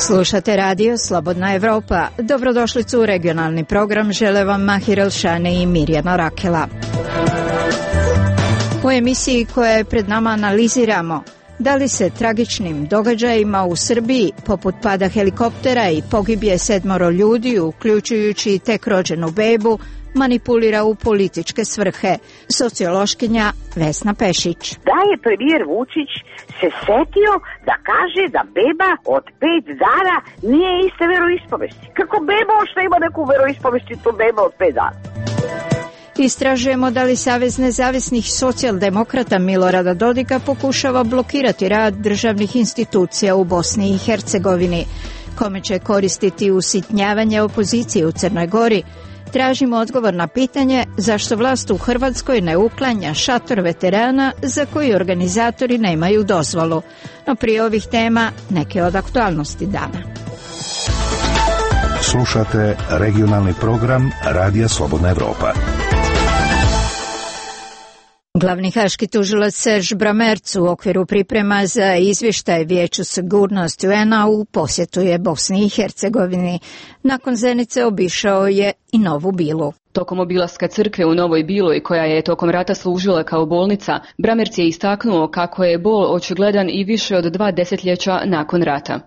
Slušate radio Slobodna Evropa. Dobrodošlicu u regionalni program žele vam Mahir Elšane i Mirjana Rakela. U emisiji koja je pred nama analiziramo da li se tragičnim događajima u Srbiji, poput pada helikoptera i pogibije 7 ljudi, uključujući tek rođenu bebu, manipulira u političke svrhe. Sociološkinja Vesna Pešić. Da je premijer Vučić se setio da kaže da beba od 5 dana nije iste veroispovesti. Kako beba što ima neku veroispovesti, to beba od 5 dana. Istražujemo da li Savez nezavisnih socijaldemokrata Milorada Dodika pokušava blokirati rad državnih institucija u Bosni i Hercegovini. Kome će koristiti usitnjavanje opozicije u Crnoj Gori? Tražimo odgovor na pitanje zašto vlast u Hrvatskoj ne uklanja šator veterana za koji organizatori nemaju dozvolu. No prije ovih tema neke od aktualnosti dana. Slušate regionalni program Radija Slobodna Evropa. Glavni haški tužilac Serž Bramerc u okviru priprema za izvještaj Vijeću sigurnosti UN-a u posjetu je Bosni i Hercegovini. Nakon Zenice obišao je i Novu Bilu. Tokom obilaska crkve u Novoj Biloj, koja je tokom rata služila kao bolnica, Bramerc je istaknuo kako je bol očigledan i više od 2 desetljeća nakon rata.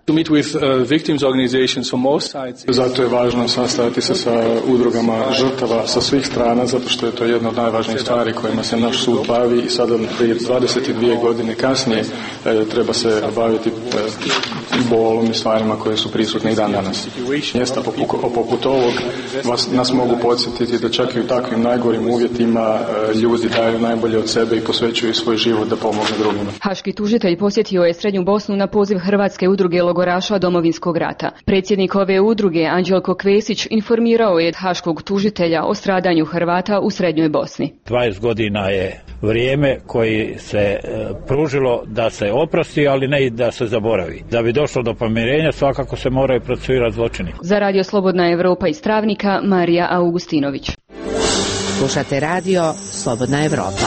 Zato je važno sastajati se sa udrugama žrtava sa svih strana, zato što je to jedna od najvažnijih stvari kojima se naš sud bavi i sada prije 22 godine kasnije treba se baviti bolom i stvarima koje su prisutne i dan danas. Mjesta poput ovog nas mogu podsjetiti da čak i u takvim najgorim uvjetima ljudi daju najbolje od sebe i posvećuju svoj život da pomogne drugima. Haški tužitelj posjetio je Srednju Bosnu na poziv Hrvatske udruge logoraša Domovinskog rata. Predsjednik ove udruge, Anđelko Kvesić, informirao je haškog tužitelja o stradanju Hrvata u Srednjoj Bosni. 20 godina je vrijeme koji se pružilo da se oprosti, ali ne i da se zaboravi. Da bi došlo do pomirenja, svakako se moraju procesuirati zločini. Za Radio Slobodna Evropa iz Travnika, Marija Augustinović. Slušate radio Slobodna Evropa.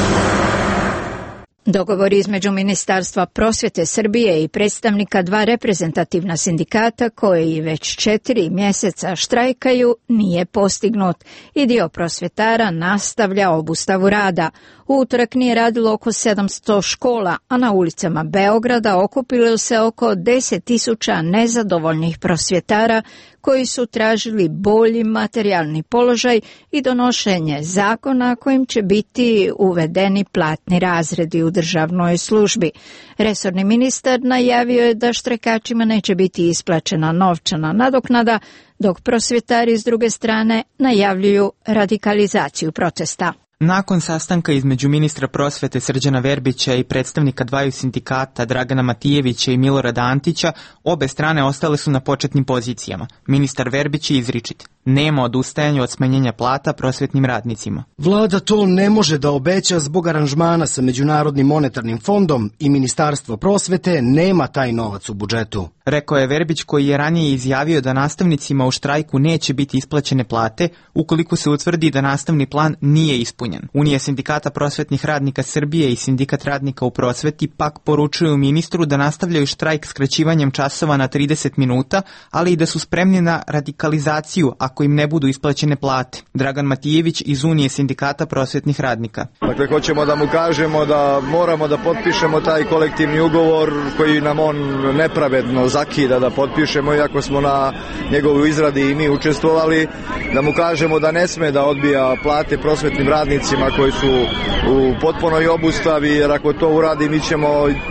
Dogovor između Ministarstva prosvjete Srbije i predstavnika 2 reprezentativna sindikata koji već 4 mjeseca štrajkaju nije postignut i dio prosvjetara nastavlja obustavu rada. U utorak nije radilo oko 700 škola, a na ulicama Beograda okupilo se oko 10.000 nezadovoljnih prosvjetara koji su tražili bolji materijalni položaj i donošenje zakona kojim će biti uvedeni platni razredi u državnoj službi. Resorni ministar najavio je da štrajkačima neće biti isplaćena novčana nadoknada, dok prosvjetari s druge strane najavljuju radikalizaciju protesta. Nakon sastanka između ministra prosvete Srđana Verbića i predstavnika 2 sindikata Dragana Matijevića i Milorada Antića, obe strane ostale su na početnim pozicijama. Ministar Verbić je izričit: nema odustajanja od smanjenja plata prosvetnim radnicima. Vlada to ne može da obeća zbog aranžmana sa Međunarodnim monetarnim fondom i Ministarstvo prosvete nema taj novac u budžetu. Rekao je Verbić, koji je ranije izjavio da nastavnicima u štrajku neće biti isplaćene plate ukoliko se utvrdi da nastavni plan nije ispunjen. Unija sindikata prosvetnih radnika Srbije i sindikat radnika u prosveti pak poručuju ministru da nastavljaju štrajk skraćivanjem časova na 30 minuta, ali i da su spremni na radikalizaciju ako im ne budu isplaćene plate. Dragan Matijević iz Unije sindikata prosvetnih radnika. Dakle, hoćemo da mu kažemo da moramo da potpišemo taj kolektivni ugovor koji nam on nepravedno zakida da potpišemo, iako smo na njegovu izradi i mi učestvovali, da mu kažemo da ne sme da odbija plate prosvetnim radnicima koji su u potpunoj obustavi, jer ako to uradi mi ćemo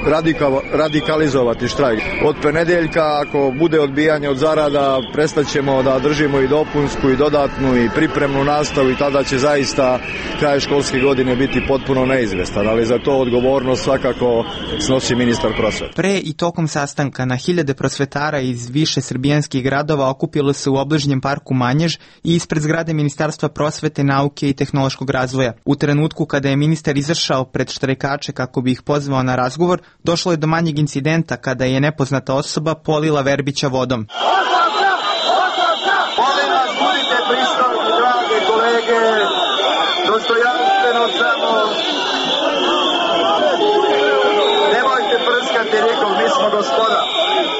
radikalizovati štrajk. Od ponedeljka, ako bude odbijanje od zarada, prestaćemo da držimo i dopunsku i dodatnu i pripremnu nastavu i tada će zaista kraj školske godine biti potpuno neizvestan, ali za to odgovornost svakako snosi ministar prosvete. Pre i tokom sastanka na hiljade prosvetara iz više srbijanskih gradova okupilo se u obližnjem parku Manjež i ispred zgrade Ministarstva prosvete, nauke i tehnološkog razvoja. U trenutku kada je ministar izašao pred štrajkače kako bi ih pozvao na razgovor, došlo je do manjeg incidenta kada je nepoznata osoba polila Verbića vodom. Molim vas, budite pristojni, drage kolege, dostojanstveno samo. Nemojte prskati, rekao, mi smo gospoda.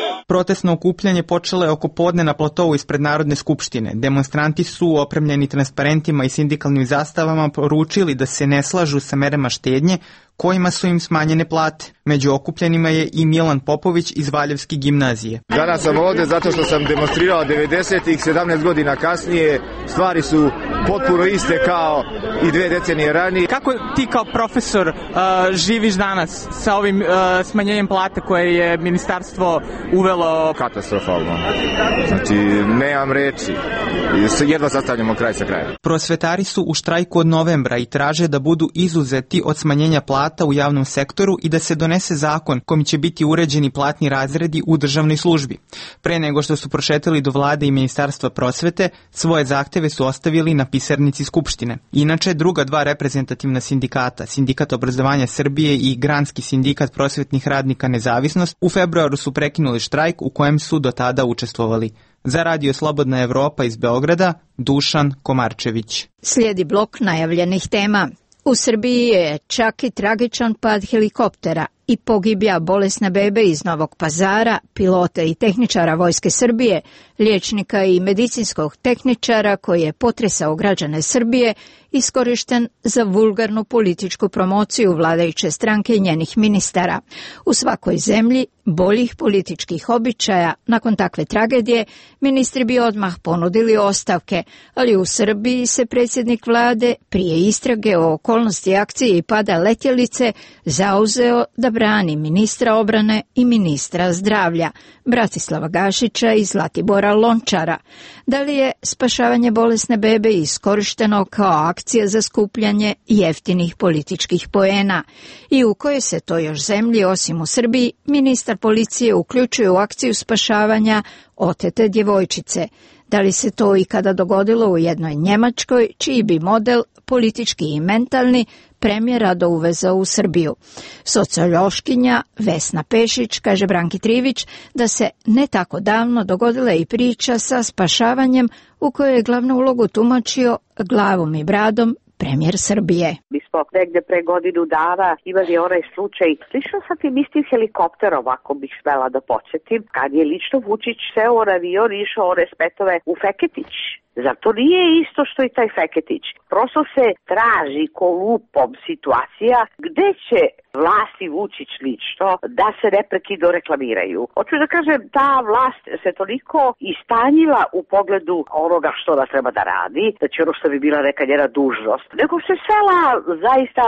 protestno okupljanje počelo je oko podne na platovu ispred Narodne skupštine. Demonstranti su, opremljeni transparentima i sindikalnim zastavama, poručili da se ne slažu sa merama štednje kojima su im smanjene plate. Među okupljenima je i Milan Popović iz Valjevske gimnazije. Danas sam ovdje zato što sam demonstrirao 90-ih, 17 godina kasnije. Stvari su potpuno iste kao i 2 decenije ranije. Kako ti kao profesor živiš danas sa ovim smanjenjem plate koje je ministarstvo uvelo? Katastrofalno. Znači, nemam reči. Jedva sastavljamo kraj sa krajem. Prosvetari su u štrajku od novembra i traže da budu izuzeti od smanjenja plata u javnom sektoru i da se donese zakon kojim će biti uređeni platni razredi u državnoj službi. Pre nego što su prošetali do vlade i ministarstva prosvete, svoje zahteve su ostavili na pisarnici Skupštine. Inače, druga dva reprezentativna sindikata, Sindikat obrazovanja Srbije i Granski sindikat prosvetnih radnika Nezavisnost, u februaru su prekinuli štrajk u kojem su do tada učestvovali. Za Radio Slobodna Evropa iz Beograda, Dušan Komarčević. Slijedi blok najavljenih tema. U Srbiji je čak i tragičan pad helikoptera i pogibija bolesne bebe iz Novog Pazara, pilota i tehničara Vojske Srbije, liječnika i medicinskog tehničara koji je potresao građane Srbije, iskorišten za vulgarnu političku promociju vladajuće stranke i njenih ministara. U svakoj zemlji boljih političkih običaja, nakon takve tragedije, ministri bi odmah ponudili ostavke, ali u Srbiji se predsjednik vlade prije istrage o okolnosti akcije i pada letjelice zauzeo da brani ministra obrane i ministra zdravlja, Bratislava Gašića i Zlatibora Lončara. Da li je spašavanje bolesne bebe iskorišteno kao akcija za skupljanje jeftinih političkih poena? I u kojoj se to još zemlji, osim u Srbiji, ministar policije uključuje u akciju spašavanja otete djevojčice? Da li se to ikada dogodilo u jednoj Njemačkoj, čiji bi model, politički i mentalni, premijer rado uvezao u Srbiju? Sociološkinja Vesna Pešić kaže Branki Trivić da se ne tako davno dogodila i priča sa spašavanjem u kojoj je glavnu ulogu tumačio glavom i bradom premijer Srbije. Mi smo negde pre godinu dana imali onaj slučaj slično sa tim istim helikopterom, ako bih smela da podsjetim, kad je lično Vučić seo u avion i išao one spetove u Feketić. Zar to nije isto što i taj Feketić? Prosto se traži kolupom situacija gde će vlast i Vučić lično da se neprekidno reklamiraju. Hoću da kažem, ta vlast se toliko istanjila u pogledu onoga što da treba da radi, da će ono što bi bila neka njena dužnost, nego se svela zaista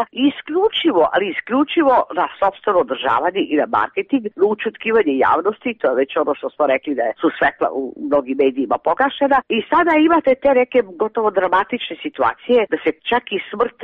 isključivo na sopstveno održavanje i na marketing, na učutkivanje javnosti, to je već ono što smo rekli da su svetla u mnogim medijima pogašena, i sada imate te neke gotovo dramatične situacije da se čak i smrt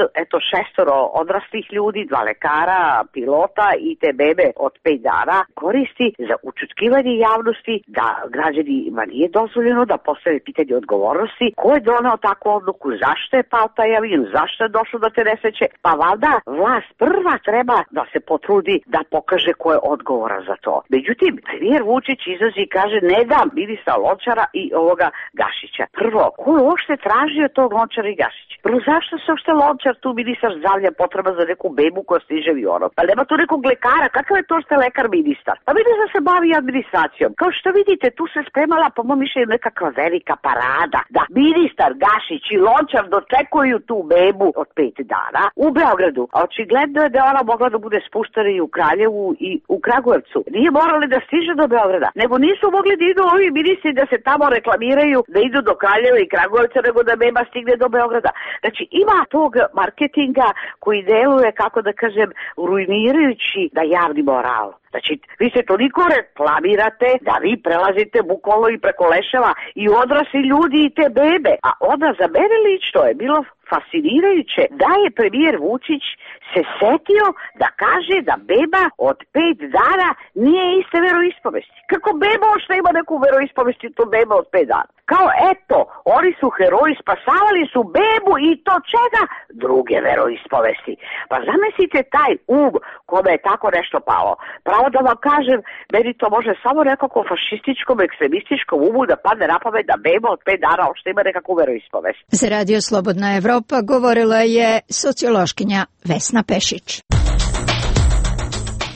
6 odraslih ljudi, 2 lekara, pilota i te bebe od 5 dana koristi za učutkivanje javnosti, da građanima nije dozvoljeno da postave pitanje odgovornosti. Ko je donao takvu odluku, zašto je pao taj avion, zašto je došlo do te nesreće? Pa valjda vlast prva treba da se potrudi da pokaže ko je odgovoran za to. Međutim, premijer Vučić izlazi i kaže ne dam ministra Lončara i ovoga Gašića. Prvo, ko je uopšte tražio tog Lončara i Gašića? Prvo, zašto se uopšte Lončar tu ministar zdravlja potreba za neku bebu koja stiže avionom? Pa nema tu nekog lekara, kakav je to što je lekar ministar? Pa ministar se bavi administracijom. Kao što vidite, tu se spremala po mom mišljenju nekakva velika parada da ministar Gašić i Lončar dočekuju tu bebu od 5 dana u Beogradu. A očigledno je da ona mogla da bude spuštena i u Kraljevu i u Kragujevcu. Nije morali da stiže do Beograda, nego nisu mogli da idu ovi ministri da se tamo reklamiraju, da idu do Kraljeva i Kragujevca, nego da beba stigne do Beograda. Znači ima tog marketinga koji deluje, kako da kažem, ruinirajući da javni moral. Znači, vi se toliko reklamirate da vi prelazite bukvalno i preko leševa i odrasli ljudi i te bebe. A onda za mene lično je bilo fascinirajuće da je premijer Vučić se setio da kaže da beba od 5 dana nije iste veroispovesti. Kako beba što ima neku veroispovesti, to beba od 5 dana? Kao eto, oni su heroji, spasavali su bebu i to čega? Druge veroispovesti. Pa zamislite taj kome je tako nešto palo. Pravo da vam kažem, meni to može samo nekako fašističkom, ekstremističkom umu da padne na pamet da beba od 5 dana što ima nekakvu veroispovest. Za Radio Slobodna Evropa govorila je sociološkinja Vesna Pešić.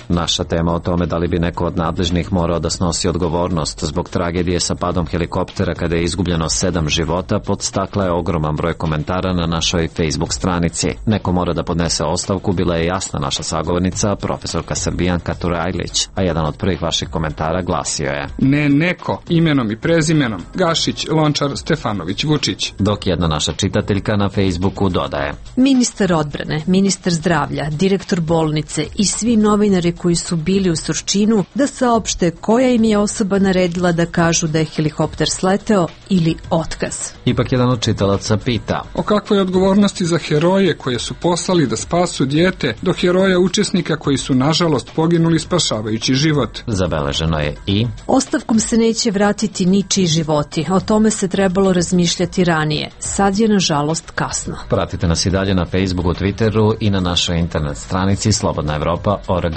Naša tema o tome da li bi neko od nadležnih morao da snosi odgovornost zbog tragedije sa padom helikoptera kada je izgubljeno 7 života podstakla je ogroman broj komentara na našoj Facebook stranici. Neko mora da podnese ostavku, bila je jasna naša sagovornica, profesorka Srbijanka Turajlić, a jedan od prvih vaših komentara glasio je: Ne neko, imenom i prezimenom, Gašić, Lončar, Stefanović, Vučić. Dok jedna naša čitateljka na Facebooku dodaje: Ministar odbrane, ministar zdravlja, direktor bolnice i svi novinari koji su bili u Surčinu da saopšte koja im je osoba naredila da kažu da je helikopter sleteo ili otkaz. Ipak jedan od čitalaca pita: o kakvoj odgovornosti za heroje koje su poslali da spasu dijete do heroja učesnika koji su nažalost poginuli spašavajući život. Zabeleženo je i: ostavkom se neće vratiti ničiji životi. O tome se trebalo razmišljati ranije. Sad je nažalost kasno. Pratite nas i dalje na Facebooku, Twitteru i na našoj internet stranici slobodnaevropa.org.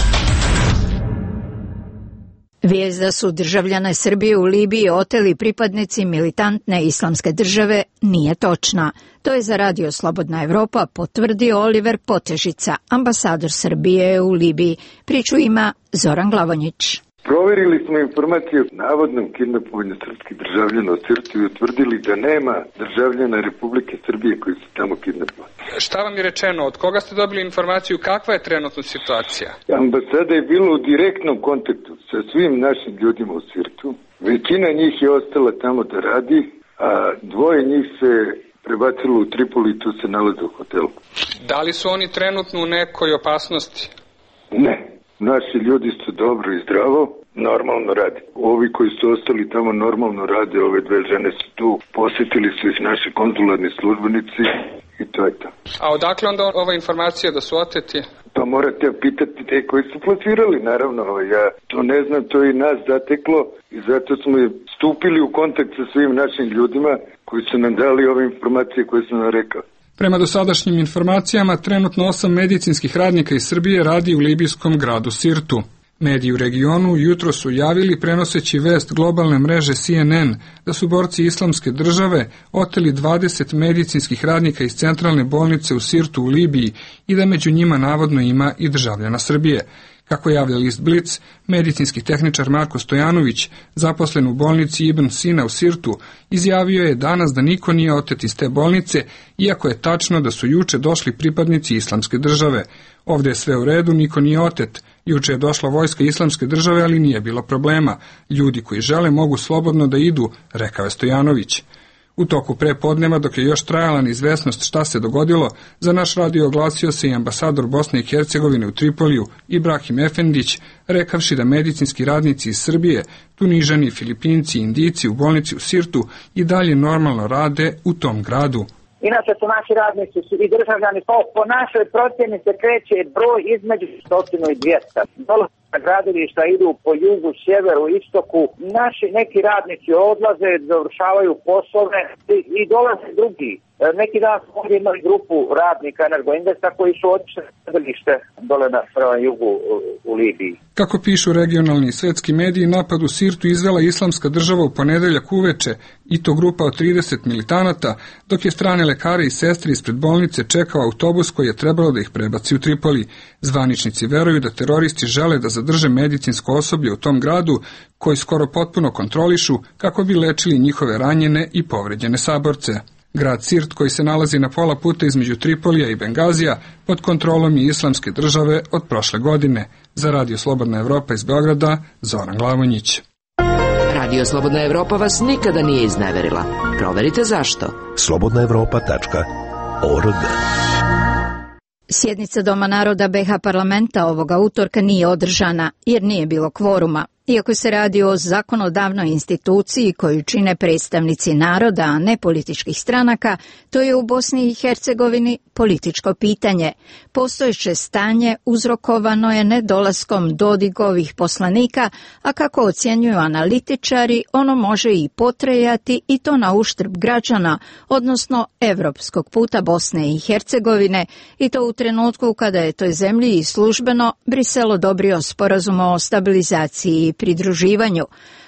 Vijest da su državljane Srbije u Libiji oteli pripadnici militantne islamske države nije točna. To je za Radio Slobodna Evropa potvrdio Oliver Potežica, ambasador Srbije u Libiji. Priču ima Zoran Glavonjić. Proverili smo informacije o navodnom kidnapovanju srpskih državljana u Sirtu i utvrdili da nema državljana Republike Srbije koji su tamo kidnapovani. Šta vam je rečeno? Od koga ste dobili informaciju? Kakva je trenutno situacija? Ambasada je bila u direktnom kontaktu sa svim našim ljudima u Sirtu. Većina njih je ostala tamo da radi, a 2 njih se prebacilo u Tripoli i tu se nalaze u hotelu. Da li su oni trenutno u nekoj opasnosti? Ne. Naši ljudi su dobro i zdravo, normalno rade. Ovi koji su ostali tamo normalno rade, ove 2 žene su tu, posjetili su ih naši konzularni službenici i to je to. A odakle onda ova informacija da su oteti? Pa morate pitati te koji su plasirali, naravno, ja to ne znam, to je i nas zateklo i zato smo stupili u kontakt sa svim našim ljudima koji su nam dali ove informacije koje sam nam rekao. Prema dosadašnjim informacijama, trenutno 8 medicinskih radnika iz Srbije radi u libijskom gradu Sirtu. Mediji u regionu jutro su javili, prenoseći vest globalne mreže CNN, da su borci islamske države oteli 20 medicinskih radnika iz centralne bolnice u Sirtu u Libiji i da među njima navodno ima i državljana Srbije. Kako javlja list Blic, medicinski tehničar Marko Stojanović, zaposlen u bolnici Ibn Sina u Sirtu, izjavio je danas da niko nije otet iz te bolnice, iako je tačno da su juče došli pripadnici islamske države. Ovdje je sve u redu, niko nije otet. Juče je došla vojska islamske države, ali nije bilo problema. Ljudi koji žele mogu slobodno da idu, rekao je Stojanović. U toku prepodneva, dok je još trajala neizvesnost šta se dogodilo, za naš radio oglasio se i ambasador Bosne i Hercegovine u Tripoliju, Ibrahim Efendić, rekavši da medicinski radnici iz Srbije, Tunižani, Filipinci i Indijci u bolnici u Sirtu i dalje normalno rade u tom gradu. Inače su naši radnici i državljani, po našoj procjeni se kreće broj između 100 i 200. Dolazna gradilišta idu po jugu, sjeveru, istoku. Naši neki radnici odlaze, završavaju poslove i dolaze drugi. Neki dan smo ovdje imali grupu radnika Energoinvesta koji su otišli na gradilište dole prema jugu u Libiji. Kako pišu regionalni i svetski mediji, napad u Sirtu izvela islamska država u ponedeljak uveče, i to grupa od 30 militanata, dok je strane lekare i sestre ispred bolnice čekao autobus koji je trebalo da ih prebaci u Tripoli. Zvaničnici veruju da teroristi žele da zadrže medicinsko osoblje u tom gradu, koji skoro potpuno kontrolišu kako bi lečili njihove ranjene i povređene saborce. Grad Sirt, koji se nalazi na pola puta između Tripolija i Bengazija, pod kontrolom je islamske države od prošle godine. Za Radio Slobodna Evropa iz Beograda, Zoran Glavonjić. Radio Slobodna Evropa vas nikada nije izneverila. Proverite zašto. slobodnaevropa.org. Sjednica Doma naroda BiH parlamenta ovoga utorka nije održana jer nije bilo kvoruma. Iako se radi o zakonodavnoj instituciji koju čine predstavnici naroda, a ne političkih stranaka, to je u Bosni i Hercegovini političko pitanje. Postojeće stanje uzrokovano je nedolaskom Dodigovih poslanika, a kako ocjenjuju analitičari, ono može i potrajati i to na uštrb građana, odnosno evropskog puta Bosne i Hercegovine, i to u trenutku kada je toj zemlji i službeno Brisel odobrio sporazum o stabilizaciji i pridruživanju.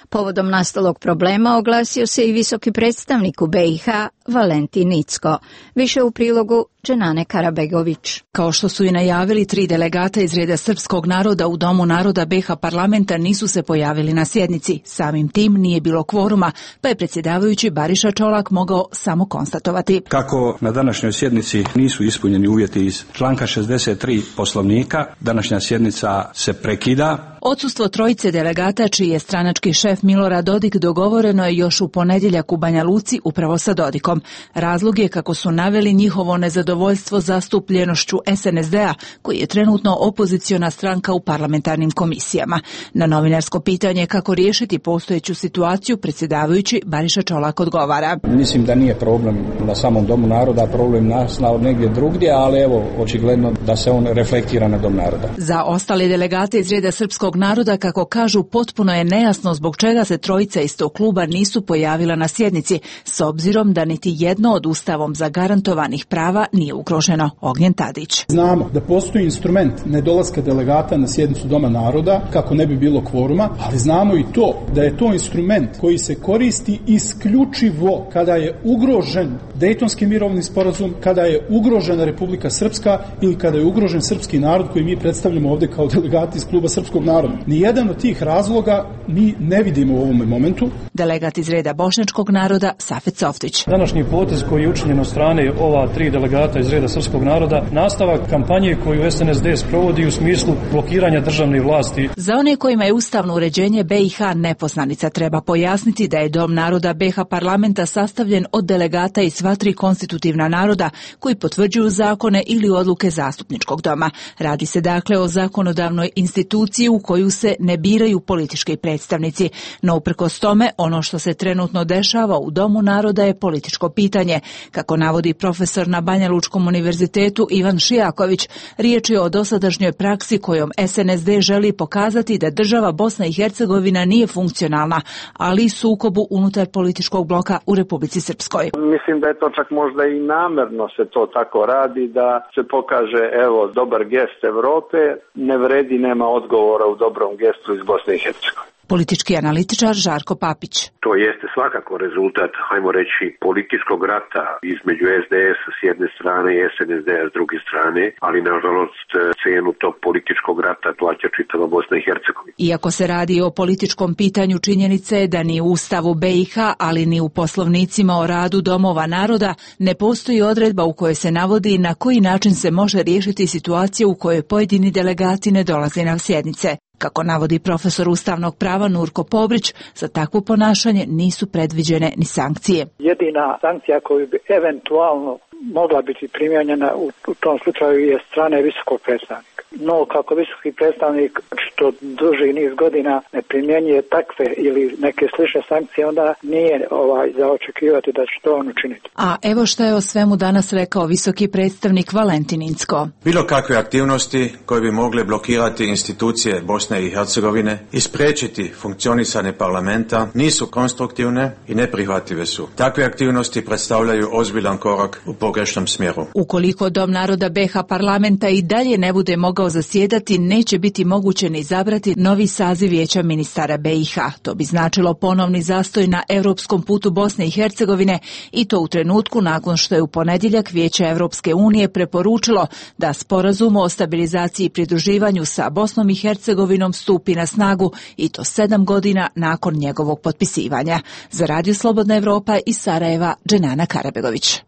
Povodom nastalog problema oglasio se i visoki predstavnik u BiH Valentin Incko. Više u prilogu Dženane Karabegović. Kao što su i najavili, 3 delegata iz reda srpskog naroda u Domu naroda BiH parlamenta nisu se pojavili na sjednici. Samim tim nije bilo kvoruma, pa je predsjedavajući Bariša Čolak mogao samo konstatovati. Kako na današnjoj sjednici nisu ispunjeni uvjeti iz članka 63 Poslovnika, današnja sjednica se prekida. Odsustvo trojice delegata, čiji je stranački šef Milorad Dodik, dogovoreno je još u ponedjeljak u Banja Luci upravo sa Dodikom. Razlog je, kako su naveli, njihovo nezadovoljstvo zastupljenošću SNSD-a, koji je trenutno opoziciona stranka u parlamentarnim komisijama. Na novinarsko pitanje kako riješiti postojeću situaciju, predsjedavajući Bariša Čolak odgovara. Mislim da nije problem na samom Domu naroda, problem nas negdje drugdje, ali evo, očigledno da se on reflektira na Dom naroda. Za ostale delegate iz reda srpskog naroda, kako kažu, potpuno je nejasno zbog čega se trojica iz tog kluba nisu pojavila na sjednici, s obzirom da niti jedno od ustavom zagarantovanih prava nije ugroženo. Ognjen Tadić. Znamo da postoji instrument nedolaska delegata na sjednicu Doma naroda kako ne bi bilo kvoruma, ali znamo i to da je to instrument koji se koristi isključivo kada je ugrožen Dejtonski mirovni sporazum, kada je ugrožena Republika Srpska ili kada je ugrožen srpski narod koji mi predstavljamo ovdje kao delegati iz kluba srpskog naroda. Nijedan od tih razloga mi ne vidimo u ovom momentu. Delegat iz reda bošnjačkog naroda Safet Softić. Današnji potez koji je učinjen od strane ova 3 delegata iz reda srpskog naroda nastavak kampanje koju SNSD sprovodi u smislu blokiranja državne vlasti. Za one kojima je ustavno uređenje BiH nepoznanica, treba pojasniti da je Dom naroda BiH parlamenta sastavljen od delegata iz sva 3 konstitutivna naroda koji potvrđuju zakone ili odluke zastupničkog doma. Radi se dakle o zakonodavnoj instituciji u koju se ne biraju politički predstavnici. No uprkos tome, ono što se trenutno dešava u Domu naroda je političko pitanje. Kako navodi profesor na Banja Lučkom univerzitetu Ivan Šijaković, riječ je o dosadašnjoj praksi kojom SNSD želi pokazati da država Bosna i Hercegovina nije funkcionalna, ali i sukobu unutar političkog bloka u Republici Srpskoj. Mislim da je to čak možda i namerno se to tako radi, da se pokaže, evo, dobar gest Evrope, ne vredi, nema odgovora u dobrom gestu iz Bosne i Hercegovine. Politički analitičar Žarko Papić. To jeste svakako rezultat, hajmo reći, političkog rata između SDS-a s jedne strane i SNSD-a s druge strane, ali nažalost cijenu tog političkog rata plaća čitava Bosna i Hercegovina. Iako se radi o političkom pitanju, činjenica je da ni u Ustavu BiH, ali ni u poslovnicima o radu domova naroda ne postoji odredba u kojoj se navodi na koji način se može riješiti situacija u kojoj pojedini delegati ne dolaze na sjednice. Kako navodi profesor ustavnog prava Nurko Pobrić, za takvo ponašanje nisu predviđene ni sankcije. Jedina sankcija koju bi eventualno mogla biti primijenjena u tom slučaju je strane visokog predstavnika. No, kako visoki predstavnik što duži niz godina ne primjenjuje takve ili neke slične sankcije, onda nije za očekivati da će to on učiniti. A evo što je o svemu danas rekao visoki predstavnik Valentin Incko. Bilo kakve aktivnosti koje bi mogle blokirati institucije Bosne i Hercegovine i spriječiti funkcionisanje parlamenta nisu konstruktivne i neprihvatljive su. Takve aktivnosti predstavljaju ozbiljan korak u pogrešnom smjeru. Ukoliko Dom naroda BiH parlamenta i dalje ne bude mogao zasjedati, neće biti moguće ni izabrati novi saziv vijeća ministara BiH. To bi značilo ponovni zastoj na europskom putu Bosne i Hercegovine, i to u trenutku nakon što je u ponedjeljak Vijeće Europske unije preporučilo da sporazum o stabilizaciji i pridruživanju sa Bosnom i Hercegovinom stupi na snagu, i to 7 godina nakon njegovog potpisivanja. Za Radio Slobodna Evropa iz Sarajeva, Dženana Karabegović.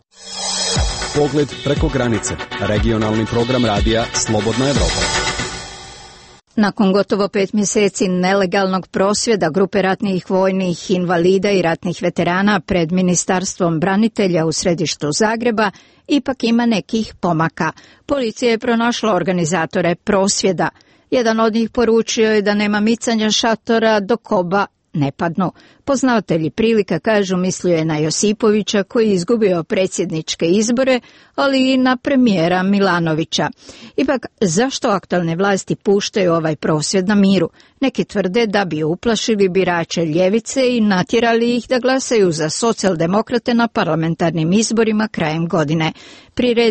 Pogled preko granice. Regionalni program radija Slobodna Evropa. Nakon gotovo 5 mjeseci nelegalnog prosvjeda grupe ratnih vojnih invalida i ratnih veterana pred Ministarstvom branitelja u središtu Zagreba, ipak ima nekih pomaka. Policija je pronašla organizatore prosvjeda. Jedan od njih poručio je da nema micanja šatora dok oba ne padnu. Poznavatelji prilika kažu mislio je na Josipovića koji je izgubio predsjedničke izbore, ali i na premijera Milanovića. Ipak, zašto aktualne vlasti puštaju ovaj prosvjed na miru? Neki tvrde da bi uplašili birače ljevice i natjerali ih da glasaju za socijaldemokrate na parlamentarnim izborima krajem godine. Priredio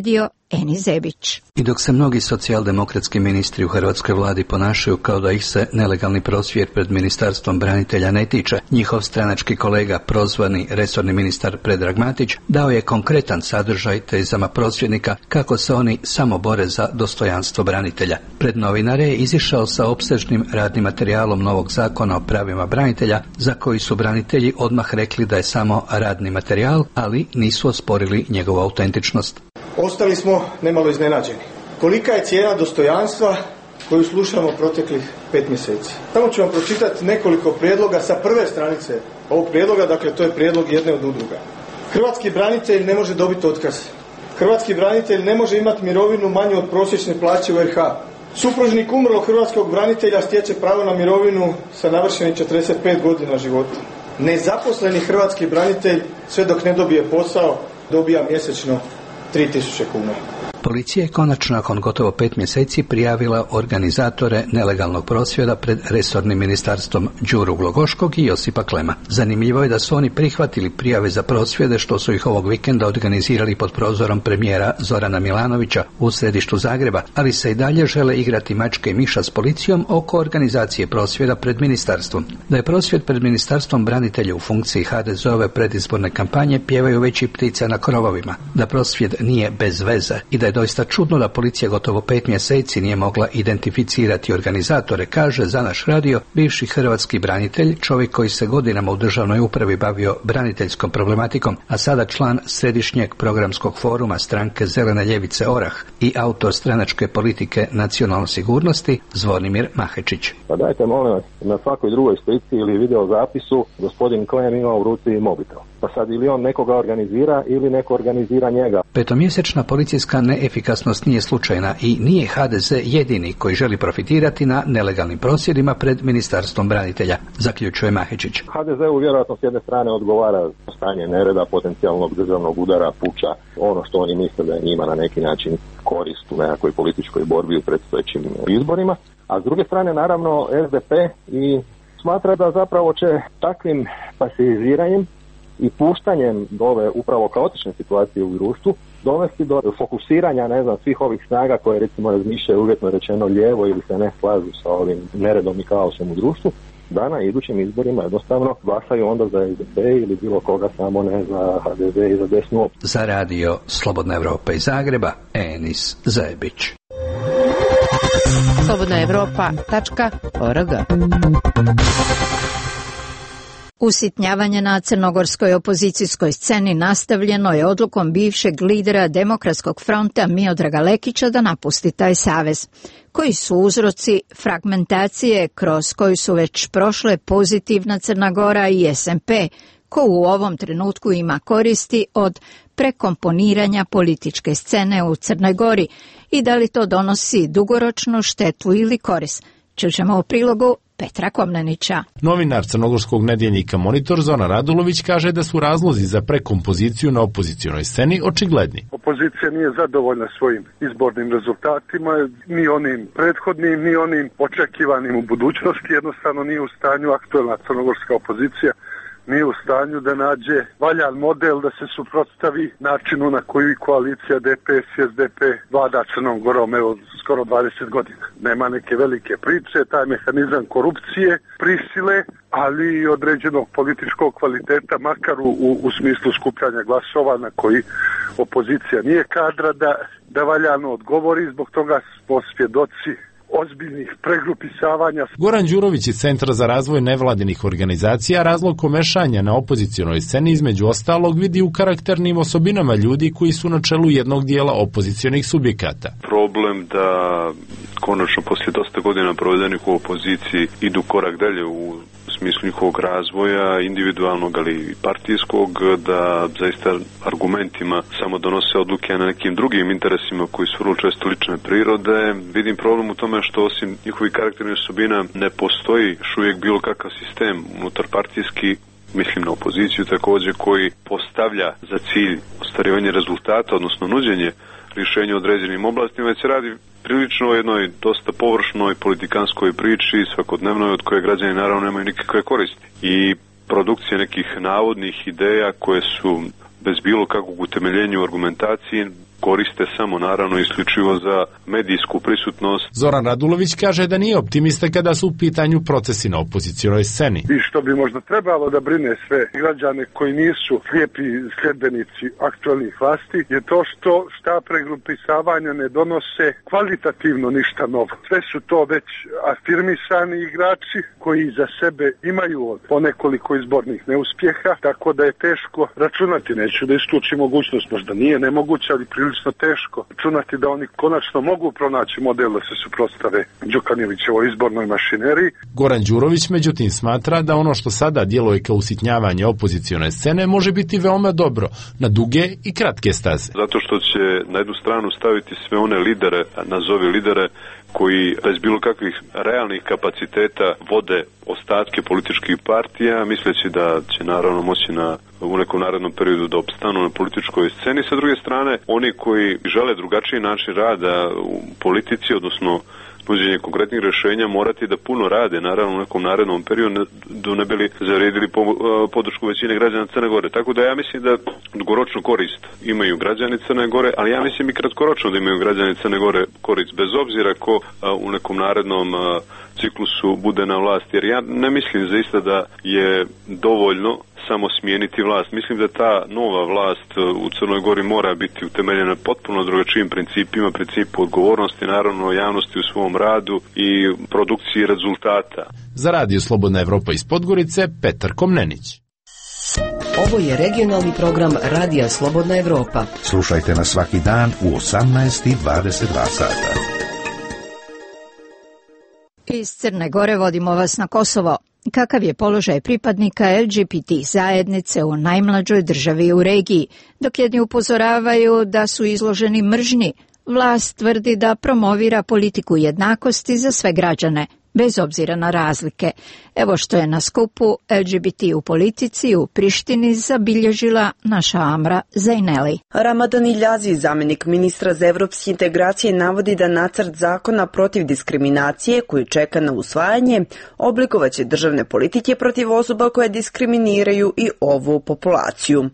Eni Zebić. I dok se mnogi socijaldemokratski ministri u hrvatskoj vladi ponašaju kao da ih se nelegalni prosvjed pred Ministarstvom branitelja ne tiče, njihov stranački kolega, prozvani resorni ministar Predrag Matić, dao je konkretan sadržaj tezama prosvjednika kako se oni samo bore za dostojanstvo branitelja. Pred novinare je izišao sa opsežnim radnim materijalom novog zakona o pravima branitelja, za koji su branitelji odmah rekli da je samo radni materijal, ali nisu osporili njegovu autentičnost. Ostali smo nemalo iznenađeni. Kolika je cijena dostojanstva koju slušamo proteklih 5 mjeseci? Samo ću vam pročitati nekoliko prijedloga sa prve stranice ovog prijedloga, dakle to je prijedlog jedne od udruga. Hrvatski branitelj ne može dobiti otkaz. Hrvatski branitelj ne može imati mirovinu manju od prosječne plaće u RH. Supružnik umrlog hrvatskog branitelja stječe pravo na mirovinu sa navršenih 45 godina života. Nezaposleni hrvatski branitelj sve dok ne dobije posao dobija mjesečno 3.000 kuna. Policija je konačno nakon gotovo 5 mjeseci prijavila organizatore nelegalnog prosvjeda pred resornim ministarstvom Đuru Glogoškog i Josipa Klema. Zanimljivo je da su oni prihvatili prijave za prosvjede što su ih ovog vikenda organizirali pod prozorom premijera Zorana Milanovića u središtu Zagreba, ali se i dalje žele igrati mačke i miša s policijom oko organizacije prosvjeda pred ministarstvom. Da je prosvjed pred ministarstvom branitelja u funkciji HDZ-ove predizborne kampanje pjevaju već i ptice na krovovima, da prosvjed nije bez veze i da je doista čudno da policija gotovo 5 mjeseci nije mogla identificirati organizatore, kaže za naš radio bivši hrvatski branitelj, čovjek koji se godinama u državnoj upravi bavio braniteljskom problematikom, a sada član središnjeg programskog foruma stranke Zelene ljevice Orah i autor stranačke politike nacionalne sigurnosti Zvonimir Mahečić. Pa dajte molim vas, na svakoj drugoj slici ili video zapisu gospodin Klem ima u ruci mobitel. Pa sad ili on nekoga organizira ili neko organizira njega. Petomjesečna policijska neefikasnost nije slučajna i nije HDZ jedini koji želi profitirati na nelegalnim prosvjedima pred Ministarstvom branitelja, zaključuje Mahečić. HDZ-u vjerojatno s jedne strane odgovara stanje nereda, potencijalnog državnog udara, puča, ono što oni misle da je njima na neki način korist u nekakvoj političkoj borbi u predstojećim izborima. A s druge strane naravno SDP i smatra da zapravo će takvim pasiviziranjem i puštanjem ove upravo kaotične situacije u društvu dovesti do fokusiranja, svih ovih snaga koje recimo razmišljaju uvjetno rečeno lijevo ili se ne slažu sa ovim neredom i kaosom u društvu, da na idućim izborima jednostavno glasaju onda za SDP ili bilo koga, samo ne za HDZ i za desnu opciju. Za radio Slobodna Evropa iz Zagreba, Enis Zebić. slobodnaevropa.org. Usitnjavanje na crnogorskoj opozicijskoj sceni nastavljeno je odlukom bivšeg lidera Demokratskog fronta Miodraga Lekića da napusti taj savez. Koji su uzroci fragmentacije kroz koju su već prošle Pozitivna Crna Gora i SMP, ko u ovom trenutku ima koristi od prekomponiranja političke scene u Crnoj Gori i da li to donosi dugoročnu štetu ili korist? Čućemo u prilogu Petra Komnenića. Novinar crnogorskog nedjeljnika Monitor Zoran Radulović kaže da su razlozi za prekompoziciju na opozicionoj sceni očigledni. Opozicija nije zadovoljna svojim izbornim rezultatima, ni onim prethodnim, ni onim očekivanim u budućnosti. Jednostavno nije u stanju aktuelna crnogorska opozicija nije u stanju da nađe valjan model da se suprotstavi načinu na koji koalicija DPS i SDP vlada Crnom Gorom skoro 20 godina. Nema neke velike priče, taj mehanizam korupcije, prisile, ali i određenog političkog kvaliteta, makar u smislu skupljanja glasova na koji opozicija nije kadra da valjano odgovori. Zbog toga smo svjedoci ozbiljnih pregrupisavanja. Goran Đurović iz Centra za razvoj nevladinih organizacija razlog komešanja na opozicionoj sceni između ostalog vidi u karakternim osobinama ljudi koji su na čelu jednog dijela opozicionih subjekata. Problem da konačno poslije dosta godina provedenih u opoziciji idu korak dalje u smislu njihovog razvoja, individualnog ali i partijskog, da zaista argumentima samo donose odluke na nekim drugim interesima koji su vrlo često lične prirode. Vidim problem u tome što osim njihovih karakternih osobina ne postoji još uvijek bilo kakav sistem unutar partijski, mislim na opoziciju također, koji postavlja za cilj ostvarivanje rezultata, odnosno nuđenje rješenja u određenim oblastima, već se radi prilično o jednoj dosta površnoj politikanskoj priči svakodnevnoj od koje građani naravno nemaju nikakve koristi. I produkcija nekih navodnih ideja koje su bez bilo kakvog utemeljenja u argumentaciji koriste samo naravno isključivo za medijsku prisutnost. Zoran Radulović kaže da nije optimista kada su u pitanju procesi na opozicionoj sceni. I što bi možda trebalo da brine sve građane koji nisu slijepi sljedbenici aktualnih vlasti je to što ta pregrupisavanja ne donose kvalitativno ništa novo. Sve su to već afirmisani igrači koji za sebe imaju po nekoliko izbornih neuspjeha, tako da je teško računati, neću da isključi mogućnost, možda nije nemoguće, ali prilično teško računati da oni konačno mogu pronaći model da se suprotstave Đukanovićevoj izbornoj mašineriji. Goran Đurović međutim smatra da ono što sada djeluje kao usitnjavanje opozicione scene može biti veoma dobro na duge i kratke staze. Zato što će na jednu stranu staviti sve one lidere, nazovi lidere, koji bez bilo kakvih realnih kapaciteta vode ostatke političkih partija, misleći da će naravno moći u nekom narednom periodu da opstanu na političkoj sceni. Sa druge strane, oni koji žele drugačiji način rada u politici, odnosno nuđenje konkretnih rješenja, morati da puno rade, naravno u nekom narednom periodu, ne bi li zaredili podršku većine građana Crne Gore. Tako da ja mislim da dugoročnu korist imaju građani Crne Gore, ali ja mislim i kratkoročno da imaju građani Crne Gore korist, bez obzira ko u nekom narednom ciklusu bude na vlasti. Jer ja ne mislim zaista da je dovoljno samo smijeniti vlast. Mislim da ta nova vlast u Crnoj Gori mora biti utemeljena potpuno drugačijim principima, principu odgovornosti, naravno javnosti u svom radu i produkciji rezultata. Za Radio Slobodna Evropa iz Podgorice, Petar Komnenić. Ovo je regionalni program Radija Slobodna Evropa. Slušajte nas svaki dan u 18:22 sata. Iz Crne Gore vodimo vas na Kosovo. Kakav je položaj pripadnika LGBT zajednice u najmlađoj državi u regiji, dok jedni upozoravaju da su izloženi mržnji, vlast tvrdi da promovira politiku jednakosti za sve građane, bez obzira na razlike. Evo što je na skupu LGBT u politici u Prištini zabilježila naša Amra Zajneli. Ramadan Iljazi, zamjenik ministra za evropske integracije, navodi da nacrt zakona protiv diskriminacije, koji čeka na usvajanje, oblikovaće državne politike protiv osoba koje diskriminiraju i ovu populaciju.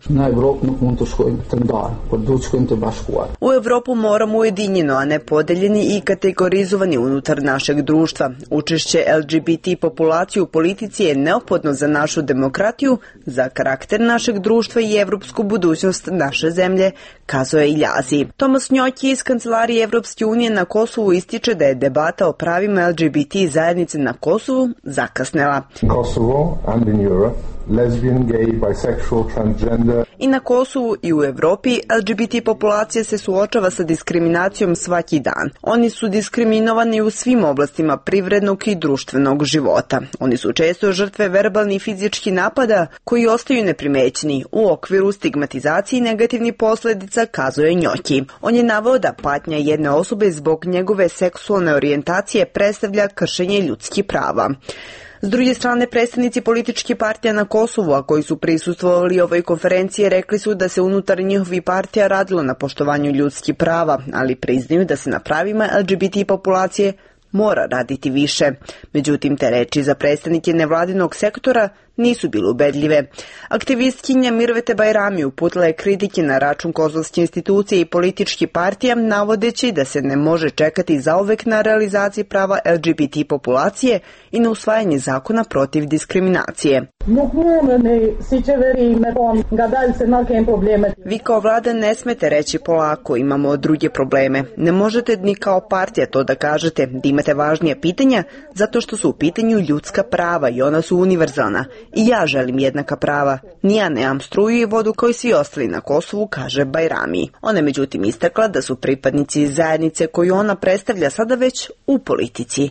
U Evropu moramo ujedinjeno, a ne podeljeni i kategorizovani unutar našeg društva. Učešće LGBT populacije u politici je neophodno za našu demokratiju, za karakter našeg društva i evropsku budućnost naše zemlje, kazuje Iljazi. Tomas Njoki iz Kancelarije Evropske unije na Kosovu ističe da je debata o pravima LGBT zajednice na Kosovu zakasnela. Kosovo and in Europe, lesbian, gay, bisexual, transgender. I na Kosovu i u Evropi LGBT populacija se suočava sa diskriminacijom svaki dan. Oni su diskriminovani u svim oblastima privrednog i društvenog života. Oni su često žrtve verbalnih i fizičkih napada koji ostaju neprimećeni u okviru stigmatizacije i negativnih posljedica, kazuje Njoki. On je naveo da patnja jedne osobe zbog njegove seksualne orijentacije predstavlja kršenje ljudskih prava. S druge strane, predstavnici političkih partija na Kosovu, a koji su prisustvovali ovoj konferenciji, rekli su da se unutar njihovih partija radilo na poštovanju ljudskih prava, ali priznaju da se na pravima LGBT populacije mora raditi više. Međutim, te reči za predstavnike nevladinog sektora nisu bile ubedljive. Aktivistkinja Mirvete Bajrami uputila je kritike na račun kosovske institucije i političkih partija, navodeći da se ne može čekati zauvek na realizaciji prava LGBT populacije i na usvajanje zakona protiv diskriminacije. Vi kao vlada ne smete reći polako, imamo druge probleme. Ne možete ni kao partija to da kažete, da imate važnije pitanja, zato što su u pitanju ljudska prava i ona su univerzalna. I ja želim jednaka prava. Ni ja nemam struju i vodu kao i svi ostali na Kosovu, kaže Bajrami. Ona je međutim istakla da su pripadnici zajednice koju ona predstavlja sada već u politici.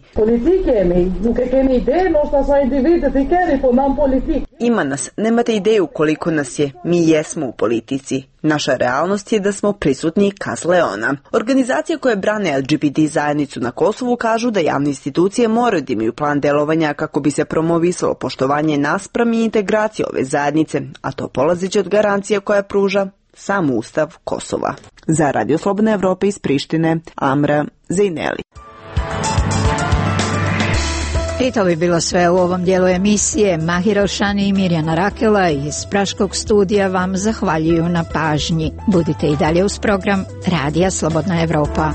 Ima nas, nemate ideju koliko nas je, mi jesmo u politici. Naša realnost je da smo prisutni, kazala ona. Organizacije koje brane LGBT zajednicu na Kosovu kažu da javne institucije moraju da imaju plan delovanja kako bi se promovisalo poštovanje naspram i integracije ove zajednice, a to polazeći od garancije koja pruža sam Ustav Kosova. Za Radio Slobodna Evropa iz Prištine, Amra Zajneli. I to bi bilo sve u ovom dijelu emisije. Mahira Ošani i Mirjana Rakela iz Praškog studija vam zahvaljuju na pažnji. Budite i dalje uz program Radija Slobodna Evropa.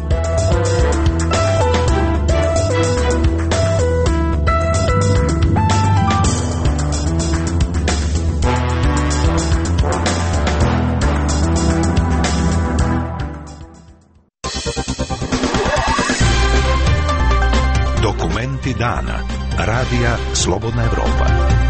Dokumenti dana. Radija Slobodna Evropa.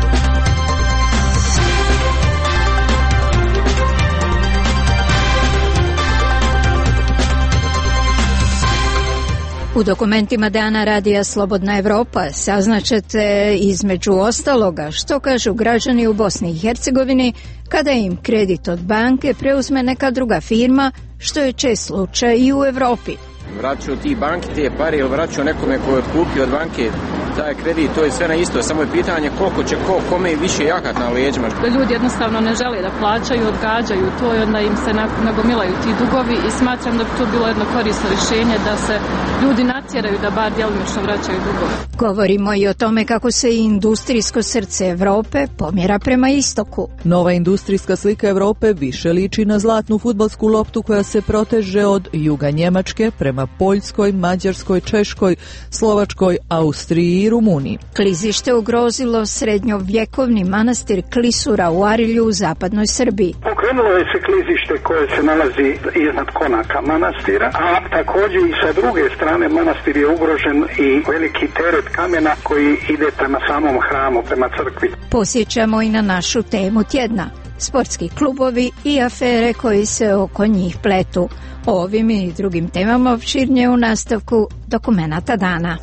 U dokumentima dana Radija Slobodna Evropa saznaćete između ostaloga što kažu građani u Bosni i Hercegovini kada im kredit od banke preuzme neka druga firma, što je čest slučaj i u Evropi. Vraćaju ti banki te pare ili vraćaju nekome ko je kupio od banke taj kredit, to je sve na isto, samo je pitanje koliko će kome više jahat na leđima. Da ljudi jednostavno ne žele da plaćaju, odgađaju to i onda im se nagomilaju ti dugovi i smatram da bi to bilo jedno korisno rješenje da se ljudi natjeraju da bar djelomično vraćaju dugove. Govorimo i o tome kako se industrijsko srce Evrope pomjera prema istoku. Nova industrijska slika Evrope više liči na zlatnu fudbalsku loptu koja se proteže od juga Njemačke prema Poljskoj, Mađarskoj, Češkoj, Slovačkoj, Austriji i Rumuniji. Klizište ugrozilo srednjovjekovni manastir Klisura u Arilju u zapadnoj Srbiji. Pokrenulo je se klizište koje se nalazi iznad konaka manastira, a također i sa druge strane manastir je ugrožen i veliki teret kamena koji ide prema samom hramu, prema crkvi. Posjećamo i na našu temu tjedna. Sportski klubovi i afere koji se oko njih pletu. O ovim i drugim temama opširnije u nastavku dokumenata dana.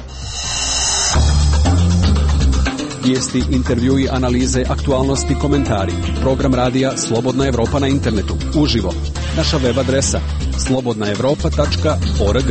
Vijesti, intervjui, analize, aktualnosti, komentari. Program radija Slobodna Evropa na internetu. Uživo. Naša web adresa slobodnaevropa.org.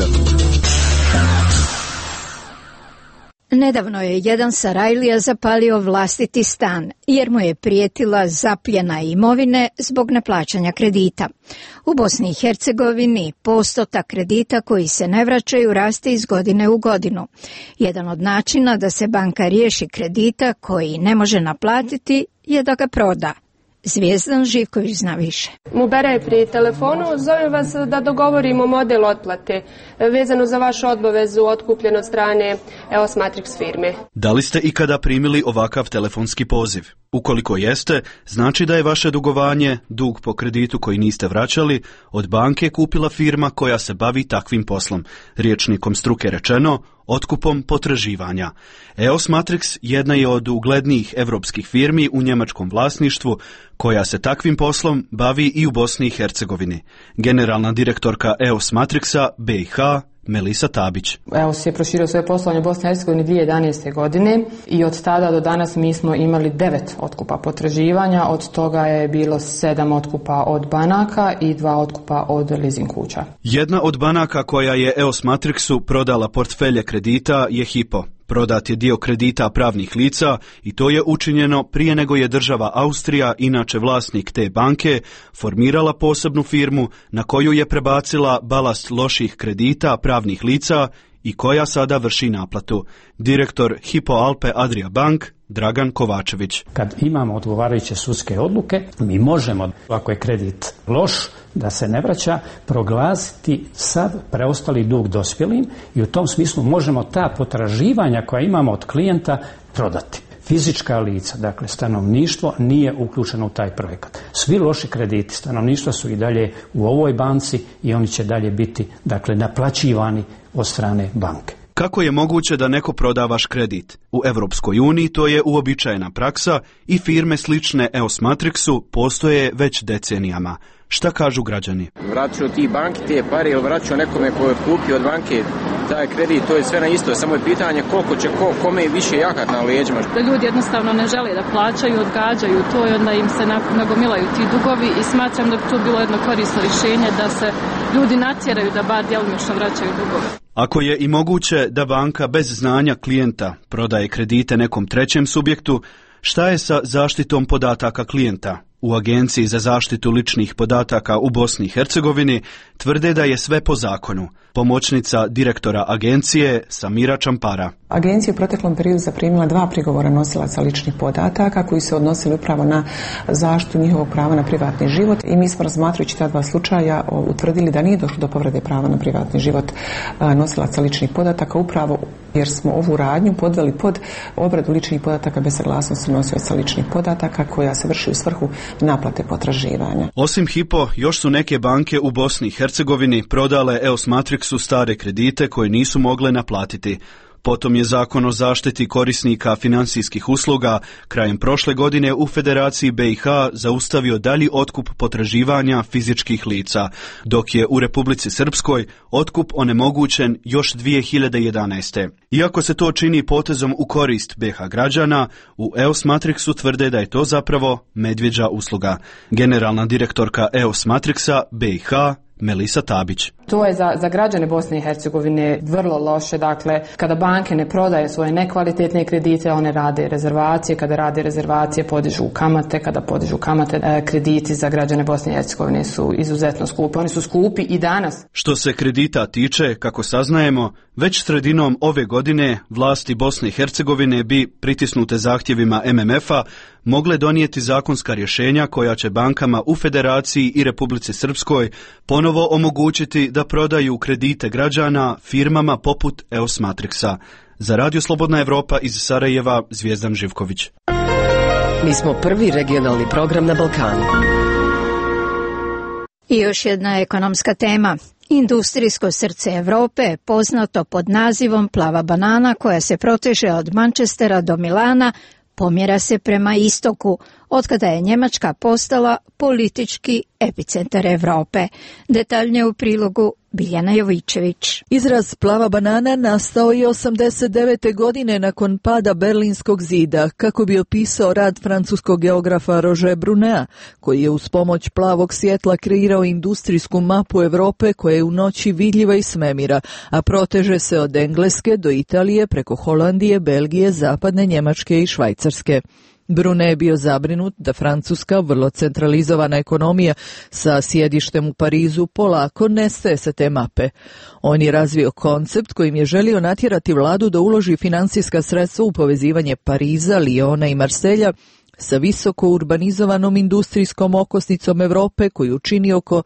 Nedavno je jedan Sarajlija zapalio vlastiti stan jer mu je prijetila zapljena imovine zbog neplaćanja kredita. U Bosni i Hercegovini postotak kredita koji se ne vraćaju raste iz godine u godinu. Jedan od načina da se banka riješi kredita koji ne može naplatiti je da ga proda. Zvijezdan Živković zna više. Mubera je pri telefonu, zovem vas da dogovorimo model otplate vezano za vašu obavezu otkupljenu od strane EOS Matrix firme. Da li ste ikada primili ovakav telefonski poziv? Ukoliko jeste, znači da je vaše dugovanje, dug po kreditu koji niste vraćali, od banke kupila firma koja se bavi takvim poslom. Rječnikom struke rečeno, otkupom potraživanja. EOS Matrix jedna je od uglednijih evropskih firmi u njemačkom vlasništvu koja se takvim poslom bavi i u Bosni i Hercegovini. Generalna direktorka EOS Matrixa BiH Melisa Tabić. EOS je proširio svoje poslovanje u Bosni i Hercegovini 2011. godine i od tada do danas mi smo imali 9 otkupa potraživanja, od toga je bilo 7 otkupa od banaka i 2 otkupa od leasing kuća. Jedna od banaka koja je EOS Matrixu prodala portfelje kredita je Hypo. Prodat je dio kredita pravnih lica i to je učinjeno prije nego je država Austrija, inače vlasnik te banke, formirala posebnu firmu na koju je prebacila balast loših kredita pravnih lica i koja sada vrši naplatu. Direktor Hypo Alpe Adria Bank Dragan Kovačević. Kad imamo odgovarajuće sudske odluke, mi možemo, ako je kredit loš, da se ne vraća, proglasiti sad preostali dug dospjelim i u tom smislu možemo ta potraživanja koja imamo od klijenta prodati. Fizička lica, dakle stanovništvo, nije uključeno u taj projekat. Svi loši krediti stanovništva su i dalje u ovoj banci i oni će dalje biti, dakle, naplaćivani od strane banke. Kako je moguće da neko proda vaš kredit? U Evropskoj uniji to je uobičajena praksa i firme slične EOS Matrixu postoje već decenijama. Šta kažu građani? Vraćaju ti banki te pare ili vraćaju nekome ko je kupio od banke taj kredit, to je sve na isto, samo je pitanje koliko će kome više jahat na leđima. Da ljudi jednostavno ne žele da plaćaju, odgađaju to i onda im se nagomilaju ti dugovi i smatram da bi to bilo jedno korisno rješenje da se ljudi natjeraju da bar djelomično vraćaju dugove. Ako je i moguće da banka bez znanja klijenta prodaje kredite nekom trećem subjektu, šta je sa zaštitom podataka klijenta? u Agenciji za zaštitu ličnih podataka u Bosni i Hercegovini tvrde da je sve po zakonu. Pomoćnica direktora agencije Samira Čampara. Agencija je u proteklom periodu zaprimila 2 prigovora nosilaca ličnih podataka koji se odnosili upravo na zaštitu njihovog prava na privatni život i mi smo razmatrajući ta 2 slučaja utvrdili da nije došlo do povrede prava na privatni život nosilaca ličnih podataka upravo jer smo ovu radnju podveli pod obradu ličnih podataka bez saglasnosti nosioca ličnih podataka koja se vrši u svrhu naplate potraživanja. Osim Hypo, još su neke banke u Bosni i Hercegovini prodale EOS Matrixu stare kredite koje nisu mogle naplatiti. Potom je Zakon o zaštiti korisnika financijskih usluga krajem prošle godine u Federaciji BiH zaustavio dalji otkup potraživanja fizičkih lica, dok je u Republici Srpskoj otkup onemogućen još 2011. Iako se to čini potezom u korist BiH građana, u EOS Matrixu tvrde da je to zapravo medvjeđa usluga. Generalna direktorka EOS Matrixa BiH Melisa Tabić. To je za građane Bosne i Hercegovine vrlo loše. Dakle, kada banke ne prodaju svoje nekvalitetne kredite, one rade rezervacije. Kada rade rezervacije, podižu kamate. Kada podižu kamate, krediti za građane Bosne i Hercegovine su izuzetno skupi. Oni su skupi i danas. Što se kredita tiče, kako saznajemo, već sredinom ove godine vlasti Bosne i Hercegovine bi, pritisnute zahtjevima MMF-a, mogle donijeti zakonska rješenja koja će bankama u Federaciji i Republici Srpskoj ponovo omogućiti da prodaju kredite građana firmama poput EOS Matrixa. Za Radio Slobodna Evropa iz Sarajeva, Zvijezdan Živković. Mi smo prvi regionalni program na Balkanu. I još jedna ekonomska tema. Industrijsko srce Europe, poznato pod nazivom Plava banana, koja se proteže od Manchestera do Milana, pomjera se prema istoku, otkada je Njemačka postala politički epicentar Europe. Detaljnije u prilogu Biljana Jovićević. Izraz plava banana nastao je 89. godine nakon pada Berlinskog zida, kako bi opisao rad francuskog geografa Roger Brunea, koji je uz pomoć plavog svjetla kreirao industrijsku mapu Europe koja je u noći vidljiva iz svemira, a proteže se od Engleske do Italije preko Holandije, Belgije, zapadne Njemačke i Švajcarske. Brune je bio zabrinut da Francuska, vrlo centralizovana ekonomija sa sjedištem u Parizu, polako nestaje sa te mape. On je razvio koncept kojim je želio natjerati vladu da uloži financijska sredstva u povezivanje Pariza, Liona i Marselja sa visoko urbanizovanom industrijskom okosnicom Europe koju čini oko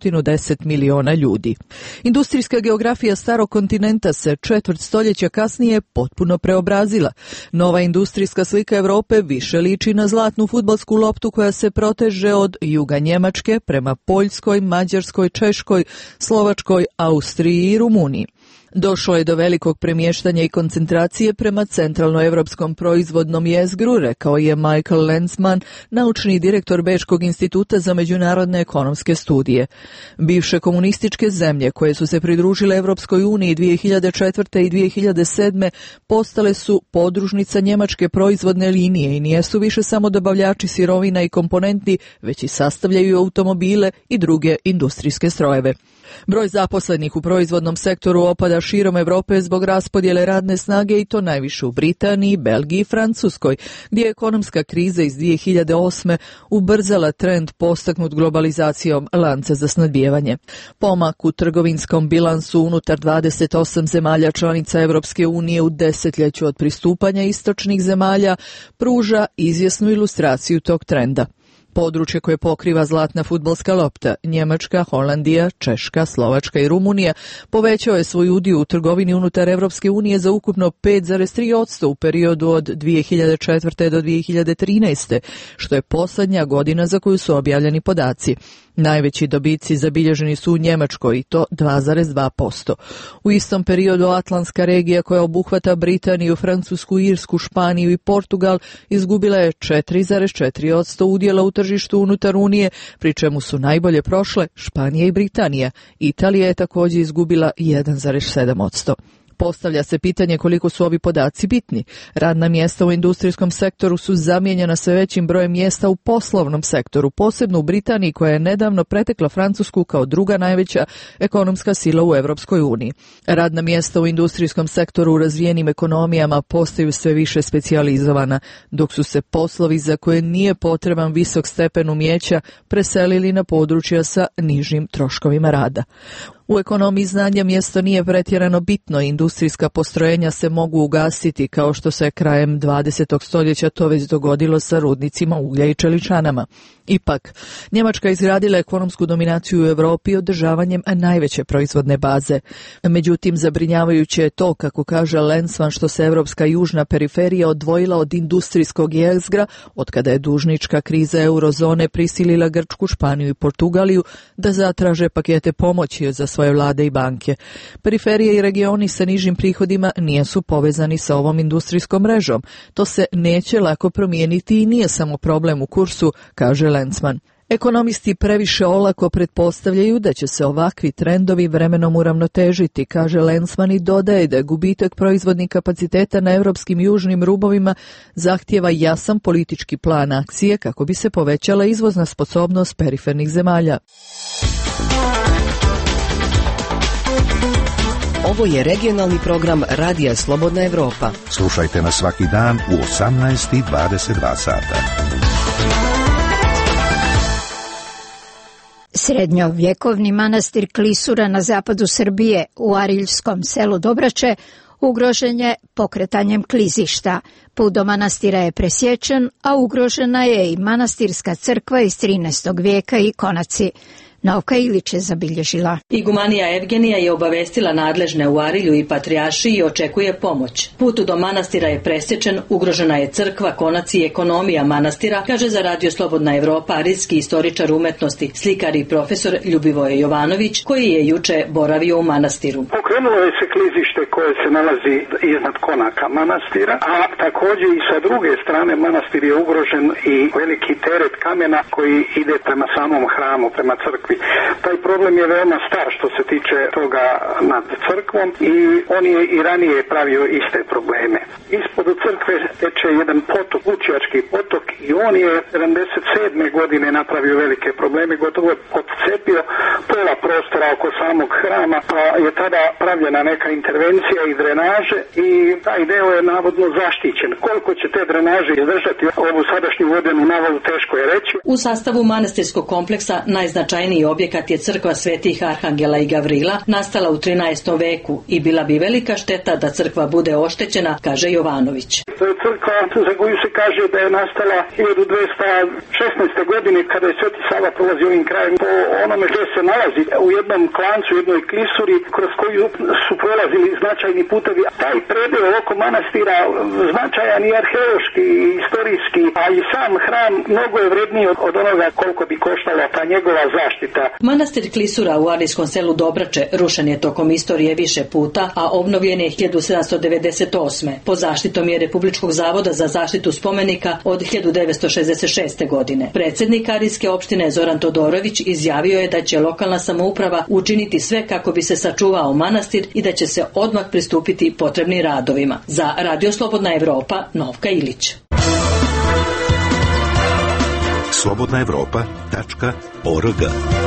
110 miliona ljudi. Industrijska geografija starog kontinenta se četvrt stoljeća kasnije potpuno preobrazila. Nova industrijska slika Europe više liči na zlatnu fudbalsku loptu koja se proteže od juga Njemačke prema Poljskoj, Mađarskoj, Češkoj, Slovačkoj, Austriji i Rumuniji. Došlo je do velikog premještanja i koncentracije prema centralnoevropskom proizvodnom jezgru, rekao je Michael Lenzman, naučni direktor Bečkog instituta za međunarodne ekonomske studije. Bivše komunističke zemlje koje su se pridružile Evropskoj uniji 2004. i 2007. postale su podružnica njemačke proizvodne linije i nijesu više samo dobavljači sirovina i komponenti, već i sastavljaju automobile i druge industrijske strojeve. Broj zaposlenih u proizvodnom sektoru opada širom Europe zbog raspodjele radne snage i to najviše u Britaniji, Belgiji i Francuskoj, gdje je ekonomska kriza iz 2008. ubrzala trend postaknut globalizacijom lanca za snabdijevanje. Pomak u trgovinskom bilansu unutar 28 zemalja članica Europske unije u desetljeću od pristupanja istočnih zemalja pruža izvjesnu ilustraciju tog trenda. Područje koje pokriva zlatna fudbalska lopta, Njemačka, Holandija, Češka, Slovačka i Rumunija, povećao je svoj udio u trgovini unutar Evropske unije za ukupno 5,3% u periodu od 2004. do 2013. što je posljednja godina za koju su objavljeni podaci. Najveći dobici zabilježeni su u Njemačkoj i to 2,2%. U istom periodu Atlantska regija koja obuhvata Britaniju, Francusku, Irsku, Španiju i Portugal izgubila je 4,4% udjela u tržištu unutar Unije, pri čemu su najbolje prošle Španija i Britanija. Italija je također izgubila 1,7%. Postavlja se pitanje koliko su ovi podaci bitni. Radna mjesta u industrijskom sektoru su zamijenjena sve većim brojem mjesta u poslovnom sektoru, posebno u Britaniji koja je nedavno pretekla Francusku kao druga najveća ekonomska sila u Europskoj uniji. Radna mjesta u industrijskom sektoru u razvijenim ekonomijama postaju sve više specijalizovana, dok su se poslovi za koje nije potreban visok stepen umijeća preselili na područja sa nižim troškovima rada. U ekonomiji znanja mjesto nije pretjerano bitno, industrijska postrojenja se mogu ugasiti kao što se krajem 20. stoljeća to već dogodilo sa rudnicima uglja i čeličanama. Ipak, Njemačka izgradila ekonomsku dominaciju u Europi održavanjem najveće proizvodne baze. Međutim, zabrinjavajuće je to, kako kaže Lensman, što se europska južna periferija odvojila od industrijskog jezgra, otkada je dužnička kriza eurozone prisilila Grčku, Španiju i Portugaliju da zatraže pakete pomoći za svoje vlade i banke. Periferije i regioni sa nižim prihodima nisu povezani sa ovom industrijskom mrežom. To se neće lako promijeniti i nije samo problem u kursu, kaže Lensman. Ekonomisti previše olako pretpostavljaju da će se ovakvi trendovi vremenom uravnotežiti, kaže Lensman, i dodaje da je gubitak proizvodnih kapaciteta na europskim južnim rubovima zahtijeva jasan politički plan akcije kako bi se povećala izvozna sposobnost perifernih zemalja. Ovo je regionalni program Radija Slobodna Evropa. Slušajte nas svaki dan u 18:22 sata. Srednjovjekovni manastir Klisura na zapadu Srbije u Ariljskom selu Dobrače ugrožen je pokretanjem klizišta. Put do manastira je presječen, a ugrožena je i manastirska crkva iz 13. vijeka i konaci. Novka Ilić je zabilježila. Igumanija Evgenija je obavestila nadležne u Arilju i Patrijaršiji i očekuje pomoć. Put do manastira je presječen, ugrožena je crkva, konaci i ekonomija manastira, kaže za Radio Slobodna Evropa arilski istoričar umetnosti, slikar i profesor Ljubivoje Jovanović, koji je juče boravio u manastiru. Pokrenulo je se klizište koje se nalazi iznad konaka manastira, a također i sa druge strane manastir je ugrožen i veliki teret kamena koji ide prema samom hramu, prema crkvi. Taj problem je veoma star što se tiče toga nad crkvom i on je i ranije pravio iste probleme. Ispod crkve teče jedan potok, Vučjački potok, i on je 77. godine napravio velike probleme, gotovo je odcepio pola prostora oko samog hrama, pa je tada pravljena neka intervencija i drenaže i taj deo je navodno zaštićen. Koliko će te drenaže izdržati ovu sadašnju vodenu navalu, teško je reći. U sastavu manastirskog kompleksa najznačajniji objekat je crkva Svetih Arhangela i Gavrila, nastala u 13. veku i bila bi velika šteta da crkva bude oštećena, kaže Jovanović. To je crkva za koju se kaže da je nastala 1216. godine kada je Sveti Sava prolazio ovim krajem. Po onome gdje se nalazi u jednom klancu, u jednoj klisuri kroz koju su prolazili značajni putovi. Taj predeo oko manastira značajan i arheološki i istorijski, a i sam hram mnogo je vredniji od onoga koliko bi koštala ta njegova zaštita. Manastir Klisura u arijskom selu Dobrače rušen je tokom istorije više puta, a obnovljen je 1798. Po zaštitom je Republičkog zavoda za zaštitu spomenika od 1966. godine. Predsjednik arijske opštine Zoran Todorović izjavio je da će lokalna samouprava učiniti sve kako bi se sačuvao manastir i da će se odmah pristupiti potrebnim radovima. Za Radio Slobodna Evropa, Novka Ilić. slobodnaevropa.org.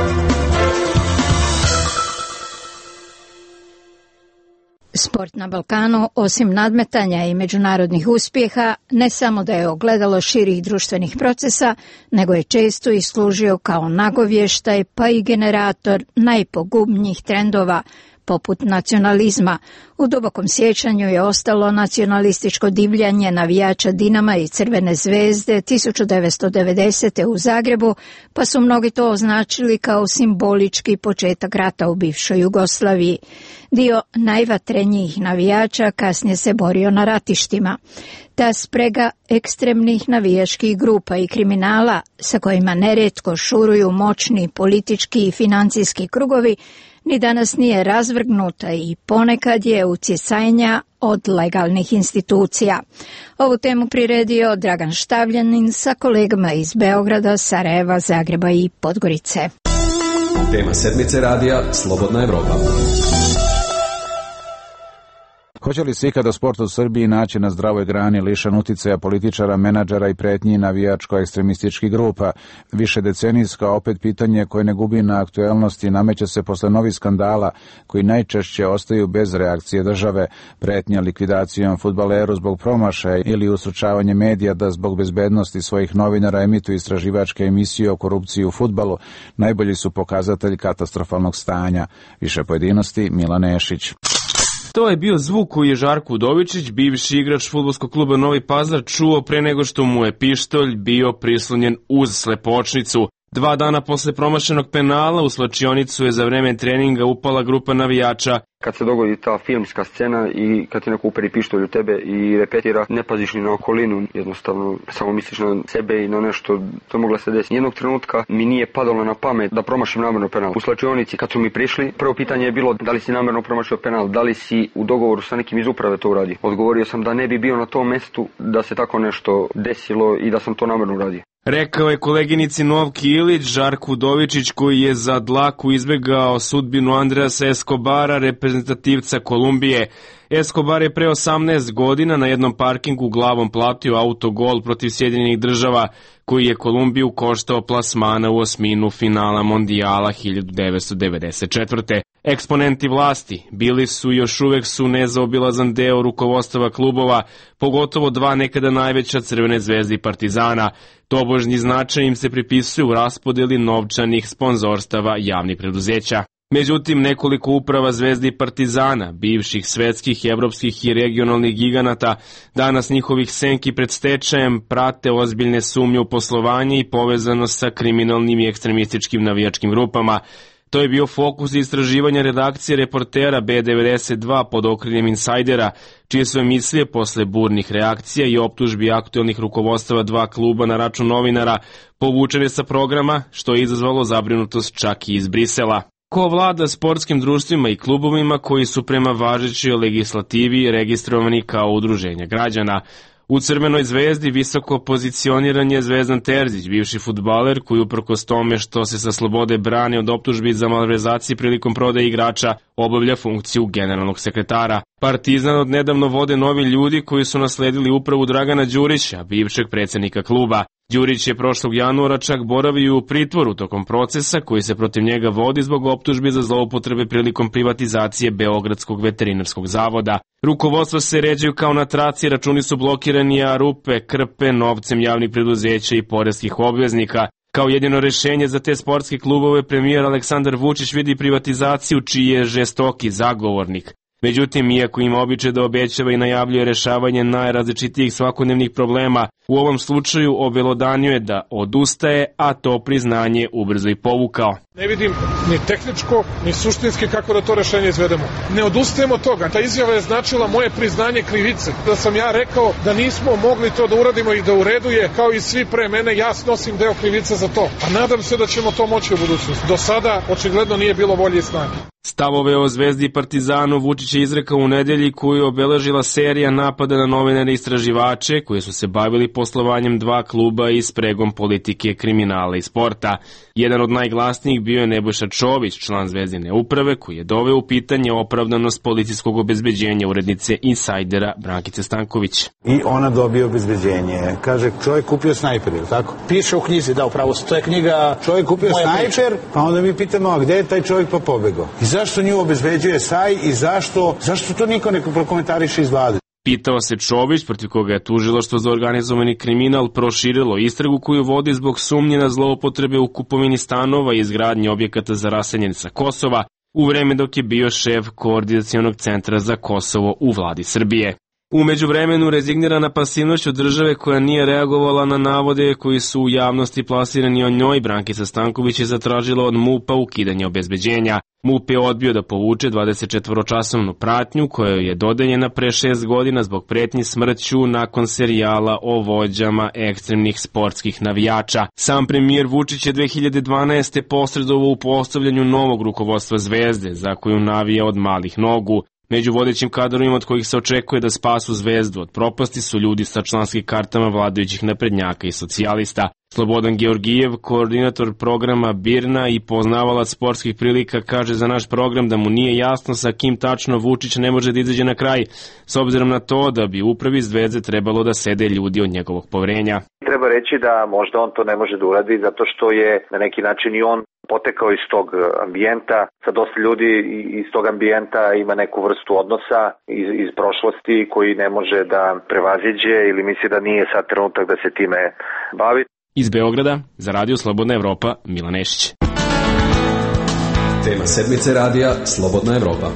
Sport na Balkanu, osim nadmetanja i međunarodnih uspjeha, ne samo da je ogledalo širih društvenih procesa, nego je često i služio kao nagovještaj pa i generator najpogubnijih trendova, poput nacionalizma. U dubokom sjećanju je ostalo nacionalističko divljanje navijača Dinama i Crvene zvezde 1990. u Zagrebu, pa su mnogi to označili kao simbolički početak rata u bivšoj Jugoslaviji. Dio najvatrenijih navijača kasnije se borio na ratištima. Ta sprega ekstremnih navijačkih grupa i kriminala, sa kojima nerijetko šuruju moćni politički i financijski krugovi, ni danas nije razvrgnuta i ponekad je ucjesajnja od legalnih institucija. Ovu temu priredio Dragan Štavljanin sa kolegama iz Beograda, Sarajeva, Zagreba i Podgorice. Tema sedmice radija Slobodna Evropa. Hoće li se ikada sport u Srbiji naći na zdravoj grani lišen uticaja političara, menadžera i pretnji navijačko-ekstremističkih grupa? Više decenijska opet pitanje koje ne gubi na aktuelnosti nameće se posle novih skandala koji najčešće ostaju bez reakcije države, pretnja likvidacijom fudbaleru zbog promašaja ili usručavanje medija da zbog bezbednosti svojih novinara emituju istraživačke emisije o korupciji u fudbalu, najbolji su pokazatelj katastrofalnog stanja. Više pojedinosti, Milan Nešić. To je bio zvuk koji je Žarko Udovičić, bivši igrač fudbalskog kluba Novi Pazar, čuo pre nego što mu je pištolj bio prislonjen uz slepočnicu. 2 dana posle promašenog penala u slačionicu je za vreme treninga upala grupa navijača. Kad se dogodi ta filmska scena i kad ti neko uperi pištolj u tebe i repetira, ne paziš ni na okolinu, jednostavno samo misliš na sebe i na nešto to moglo se desiti. Jednog trenutka mi nije padalo na pamet da promašim namerno penal. U slačionici kad su mi prišli, prvo pitanje je bilo da li si namerno promašio penal, da li si u dogovoru sa nekim iz uprave to uradio. Odgovorio sam da ne bi bio na tom mestu da se tako nešto desilo i da sam to namerno uradio. Rekao je koleginici Novki Ilić, Žarko Udovičić, koji je za dlaku izbegao sudbinu Andreasa Escobara, reprezentativca Kolumbije. Escobar je pre 18 godina na jednom parkingu glavom platio autogol protiv Sjedinjenih Država, koji je Kolumbiju koštao plasmana u osminu finala Mondijala 1994. Eksponenti vlasti bili su i još uvek su nezaobilazan deo rukovodstava klubova, pogotovo 2 nekada najveća Crvene zvezde i Partizana. Tobožnji značaj im se pripisuje u raspodeli novčanih sponzorstava javnih preduzeća. Međutim, nekoliko uprava Zvezde i Partizana, bivših svetskih, evropskih i regionalnih giganata, danas njihovih senki pred stečajem prate ozbiljne sumnje u poslovanje i povezano sa kriminalnim i ekstremističkim navijačkim grupama. To je bio fokus istraživanja redakcije reportera B92 pod okriljem Insajdera, čije su emisije posle burnih reakcija i optužbi aktuelnih rukovodstava 2 kluba na račun novinara povučene sa programa, što je izazvalo zabrinutost čak i iz Brisela. Ko vlada sportskim društvima i klubovima koji su prema važećoj legislativi registrovani kao udruženja građana? U Crvenoj zvezdi visoko pozicioniran je Zvezdan Terzić, bivši fudbaler koji uprkos tome što se sa slobode brani od optužbi za malverzacije prilikom prodaje igrača, obavlja funkciju generalnog sekretara. Partizan od nedavno vode novi ljudi koji su nasledili upravu Dragana Đurića, bivšeg predsjednika kluba. Đurić je prošlog januara čak boravio u pritvoru tokom procesa koji se protiv njega vodi zbog optužbi za zloupotrebe prilikom privatizacije Beogradskog veterinarskog zavoda. Rukovodstva se ređaju kao na traci, računi su blokirani, a rupe krpe novcem javnih preduzeća i poreskih obveznika. Kao jedino rešenje za te sportske klubove premijer Aleksandar Vučić vidi privatizaciju čiji je žestoki zagovornik. Međutim, iako ima običaj da obećava i najavljuje rešavanje najrazličitijih svakodnevnih problema, u ovom slučaju obelodanio je da odustaje, a to priznanje ubrzo i povukao. Ne vidim ni tehničko, ni suštinski kako da to rešenje izvedemo. Ne odustajemo od toga. Ta izjava je značila moje priznanje krivice. Da sam ja rekao da nismo mogli to da uradimo i da u redu je, kao i svi pre mene, ja snosim deo krivice za to. A nadam se da ćemo to moći u budućnosti. Do sada očigledno nije bilo volje i snage. Stavove o Zvezdi i Partizanu Vučić je izrekao u nedelji koju je obeležila serija napada na novinare i istraživače koji su se bavili poslovanjem 2 kluba i spregom politike, kriminala i sporta. Jedan od najglasnijih bio je Nebojša Čović, član Zvezdine uprave, koji je doveo u pitanje opravdanost policijskog obezbeđenja urednice Insajdera Brankice Stanković. I ona dobije obezbeđenje. Kaže, čovjek kupio snajper, je li tako? Piše u knjizi, da, upravo to je knjiga. Čovjek kupio snajper, pa onda mi pitamo, a gde je taj čovjek pa pobegao? I zašto nju obezbeđuje SAJ i zašto to niko ne prokomentariše iz vlade? Pitao se Čović, protiv koga je tužilaštvo za organizovani kriminal proširilo istragu koju vodi zbog sumnje na zloupotrebe u kupovini stanova i izgradnji objekata za raseljene sa Kosova, u vreme dok je bio šef Koordinacionog centra za Kosovo u vladi Srbije. U međuvremenu rezignirana pasivnošću države koja nije reagovala na navode koji su u javnosti plasirani o njoj, Brankica Stanković je zatražila od MUP-a ukidanje obezbeđenja. MUP je odbio da povuče 24-časovnu pratnju koja je dodeljena pre 6 godina zbog pretnji smrću nakon serijala o vođama ekstremnih sportskih navijača. Sam premijer Vučić je 2012. posredovao u postavljanju novog rukovodstva Zvezde, za koju navija od malih nogu. Među vodećim kadrovima od kojih se očekuje da spasu Zvezdu od propasti su ljudi sa članskim kartama vladajućih naprednjaka i socijalista. Slobodan Georgijev, koordinator programa Birna i poznavalac sportskih prilika, kaže za naš program da mu nije jasno sa kim tačno Vučić ne može da izađe na kraj, s obzirom na to da bi upravi Zvezde trebalo da sede ljudi od njegovog poverenja. Treba reći da možda on to ne može da uradi zato što je na neki način i on potekao iz tog ambijenta. Sa dosta ljudi iz tog ambijenta ima neku vrstu odnosa iz prošlosti koji ne može da prevaziđe ili misli da nije sad trenutak da se time bavi. Iz Beograda, za Radio Slobodna Evropa, Milan Nešić. Tema sedmice radija Slobodna Evropa.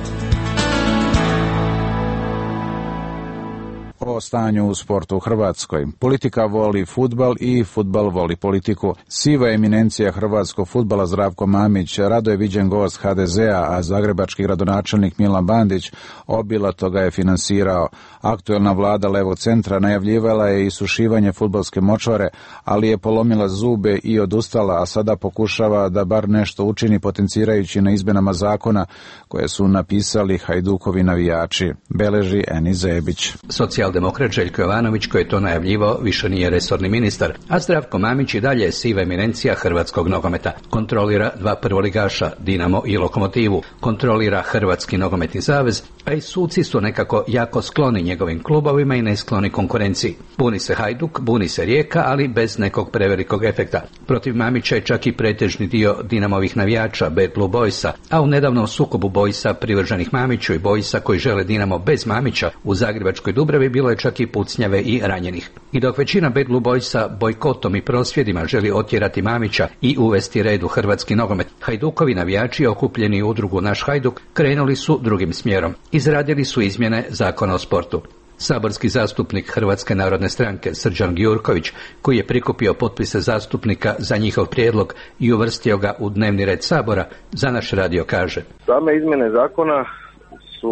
O stanju u sportu u Hrvatskoj. Politika voli fudbal i fudbal voli politiku. Siva eminencija hrvatskog fudbala Zdravko Mamić rado je viđen gost HDZ-a, a zagrebački gradonačelnik Milan Bandić obilato ga je finansirao. Aktuelna vlada levog centra najavljivala je isušivanje fudbalske močvare, ali je polomila zube i odustala, a sada pokušava da bar nešto učini potencirajući na izmenama zakona koje su napisali Hajdukovi navijači. Beleži Eni Zebić. Socijaldemokrat Željko Jovanović, koji je to najavljivao, više nije resorni ministar, a Zdravko Mamić i dalje je siva eminencija hrvatskog nogometa. Kontrolira dva prvoligaša, Dinamo i Lokomotivu, kontrolira Hrvatski nogometni savez, a i suci su nekako jako skloni njegovim klubovima i neskloni konkurenciji. Buni se Hajduk, buni se Rijeka, ali bez nekog prevelikog efekta. Protiv Mamića je čak i pretežni dio Dinamovih navijača, Bad Blue Boysa, a u nedavnom sukobu Boysa privrženih Mamiću i Boysa koji žele Dinamo bez Mamića u zagrebačkoj Dubravi bilo je čak i pucnjave i ranjenih. I dok većina Bad Blue Boysa bojkotom i prosvjedima želi otjerati Mamića i uvesti red u hrvatski nogomet, Hajdukovi navijači okupljeni u udrugu Naš Hajduk krenuli su drugim smjerom. Izradili su izmjene Zakona o sportu. Saborski zastupnik Hrvatske narodne stranke Srđan Gjurković, koji je prikupio potpise zastupnika za njihov prijedlog i uvrstio ga u dnevni red Sabora, za naš radio kaže: Same izmjene zakona su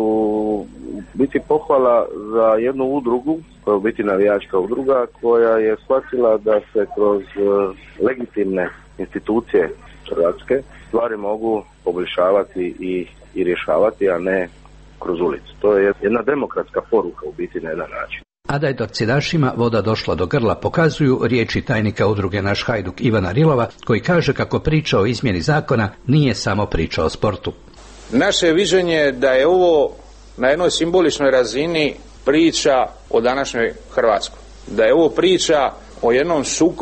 biti pohvala za jednu udrugu, koja je u biti navijačka udruga, koja je shvatila da se kroz legitimne institucije Hrvatske stvari mogu poboljšavati i rješavati, a ne kroz ulicu. To je jedna demokratska poruka u biti na jedan način. A da je dorcidašima voda došla do grla pokazuju riječi tajnika udruge Naš Hajduk Ivana Rilova, koji kaže kako priča o izmjeni zakona nije samo priča o sportu. Naše viđenje je da je ovo na jednoj simboličnoj razini priča o današnjoj Hrvatskoj. Da je ovo priča o jednom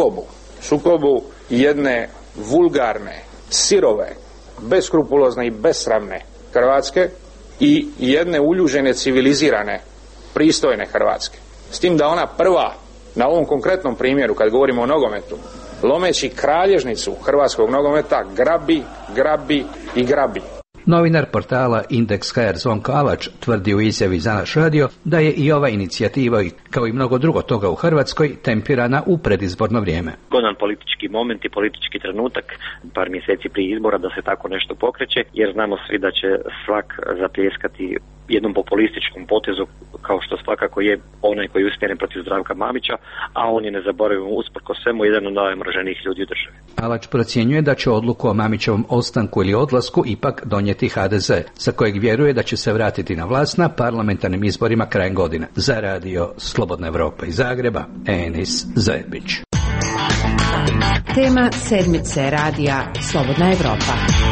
sukobu jedne vulgarne, sirove, beskrupulozne i besramne Hrvatske i jedne uljužene, civilizirane, pristojne Hrvatske. S tim da ona prva, na ovom konkretnom primjeru, kad govorimo o nogometu, lomeći kralježnicu hrvatskog nogometa, grabi. Novinar portala Indeks.hr Zvonko Alač tvrdi u izjavi za naš radio da je i ova inicijativa, kao i mnogo drugo toga u Hrvatskoj, tempirana u predizborno vrijeme. Godan politički moment i politički trenutak, par mjeseci prije izbora, da se tako nešto pokreće, jer znamo svi da će svak zapljeskati jednom populističkom potezu, kao što svakako je onaj koji je usmjeren protiv Zdravka Mamića, a on je, ne zaboravimo, usprkos svemu jedan od najomraženijih ljudi u državi. Alač procjenjuje da će odluku o Mamićevom ostanku ili odlasku ipak donijeti HDZ, za kojeg vjeruje da će se vratiti na vlast na parlamentarnim izborima krajem godine. Za radio Slobodna Evropa iz Zagreba, Enis Zebić. Tema sedmice radija Slobodna Evropa.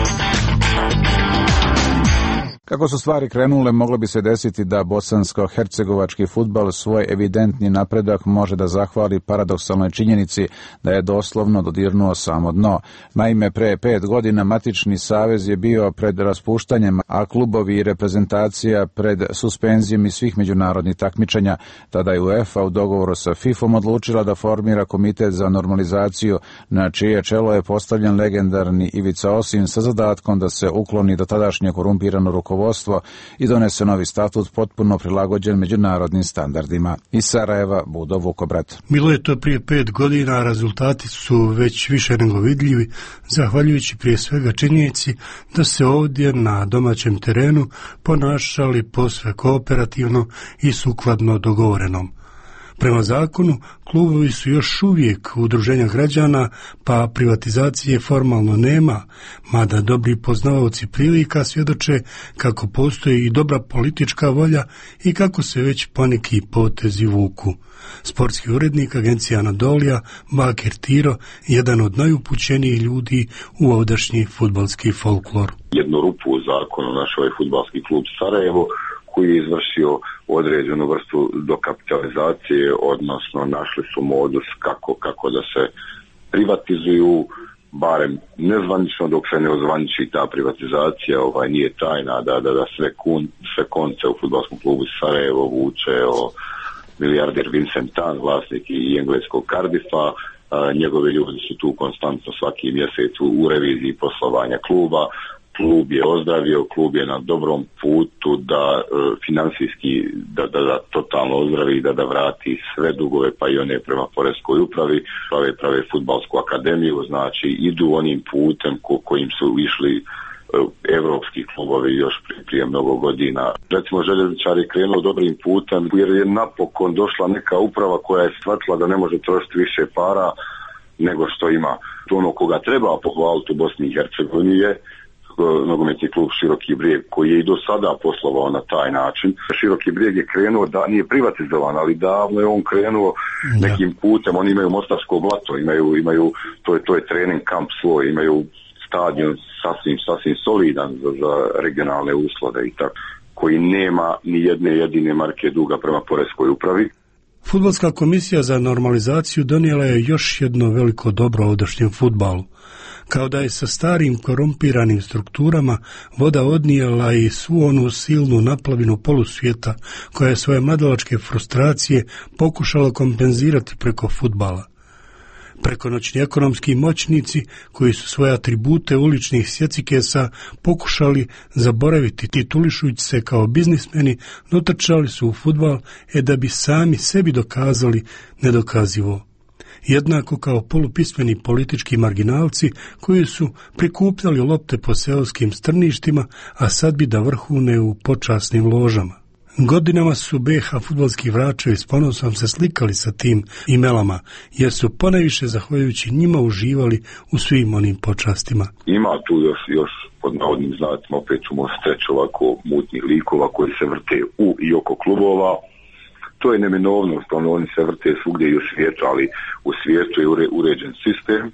Kako su stvari krenule, moglo bi se desiti da bosansko-hercegovački fudbal svoj evidentni napredak može da zahvali paradoksalnoj činjenici da je doslovno dodirnuo samo dno. Naime, pre 5 godina matični savez je bio pred raspuštanjem, a klubovi i reprezentacija pred suspenzijom iz svih međunarodnih takmičenja. Tada je UEFA u dogovoru sa FIFA-om odlučila da formira komitet za normalizaciju, na čije čelo je postavljen legendarni Ivica Osim sa zadatkom da se ukloni do tadašnje korumpirano rukovodstvo i donese novi statut potpuno prilagođen međunarodnim standardima. Iz Sarajeva, Budo Vukobrat. Bilo je to prije 5 godina, a rezultati su već više nego vidljivi, zahvaljujući prije svega činjenici da se ovdje na domaćem terenu ponašali posve kooperativno i sukladno dogovorenom. Prema zakonu, klubovi su još uvijek udruženja građana, pa privatizacije formalno nema, mada dobri poznavaoci prilika svjedoče kako postoji i dobra politička volja i kako se već poneki potezi vuku. Sportski urednik agencija Anadolija, Bakir Tiro, jedan od najupućenijih ljudi u ovdašnji fudbalski folklor. Jednu rupu u zakonu našao je fudbalski klub Sarajevo, koji je izvršio određenu vrstu dokapitalizacije, odnosno našli su modus kako da se privatizuju, barem nezvanično, dok se ne ozvaniči ta privatizacija, nije tajna da sve konce u fudbalskom klubu Sarajevo vuče milijarder Vincent Tan, vlasnik i engleskog Cardiffa. Njegovi ljudi su tu konstantno svaki mjesec u reviziji poslovanja kluba. Klub je ozdravio, klub je na dobrom putu da financijski da totalno ozdravi, da vrati sve dugove, pa i one prema poreskoj upravi, prave fudbalsku akademiju, znači idu onim putem kojim su išli evropski klubovi još prije mnogo godina. Recimo, Željezničar je krenuo dobrim putem jer je napokon došla neka uprava koja je shvatila da ne može trošiti više para nego što ima. To ono koga treba pohvaliti u Bosni i Hercegovini je nogometni klub Široki Brijeg, koji je i do sada poslovao na taj način. Široki Brijeg je krenuo, da nije privatizovan, ali davno je on krenuo nekim putem. Oni imaju Mostarsko blato, imaju to je trening kamp svoj, imaju stadion sasvim solidan za regionalne uslove i tako, koji nema ni jedne jedine marke duga prema poreskoj upravi. Fudbalska komisija za normalizaciju donijela je još jedno veliko dobro ovdašnjem fudbalu. Kao da je sa starim korumpiranim strukturama voda odnijela i svu onu silnu naplavinu polusvijeta koja je svoje mladalačke frustracije pokušala kompenzirati preko fudbala. Prekonoćni ekonomski moćnici koji su svoje atribute uličnih sjecikesa pokušali zaboraviti, titulišujući se kao biznismeni, dotrčali su u fudbal da bi sami sebi dokazali nedokazivo. Jednako kao polupismeni politički marginalci koji su prikupljali lopte po seoskim strništima, a sad bi da vrhune u počasnim ložama. Godinama su BH fudbalski vračevi s ponosom se slikali sa tim imelama, jer su ponajviše zahvaljujući njima uživali u svim onim počastima. Ima tu još pod navodnim znacima, opet ću možete reći ovako, mutnih likova koji se vrte u i oko klubova. To je neminovnost, oni se vrte svugdje i u svijetu, ali u svijetu je uređen sistem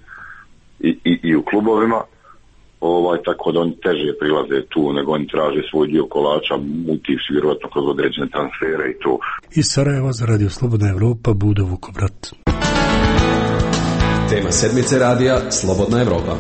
i u klubovima, tako da oni teže prilaze tu, nego oni traže svoj dio kolača, mutivši vjerovatno kroz određene transfere i to. Iz Sarajeva za Radio Slobodna Evropa, Budo Vukobrat. Tema sedmice radija Slobodna Evropa.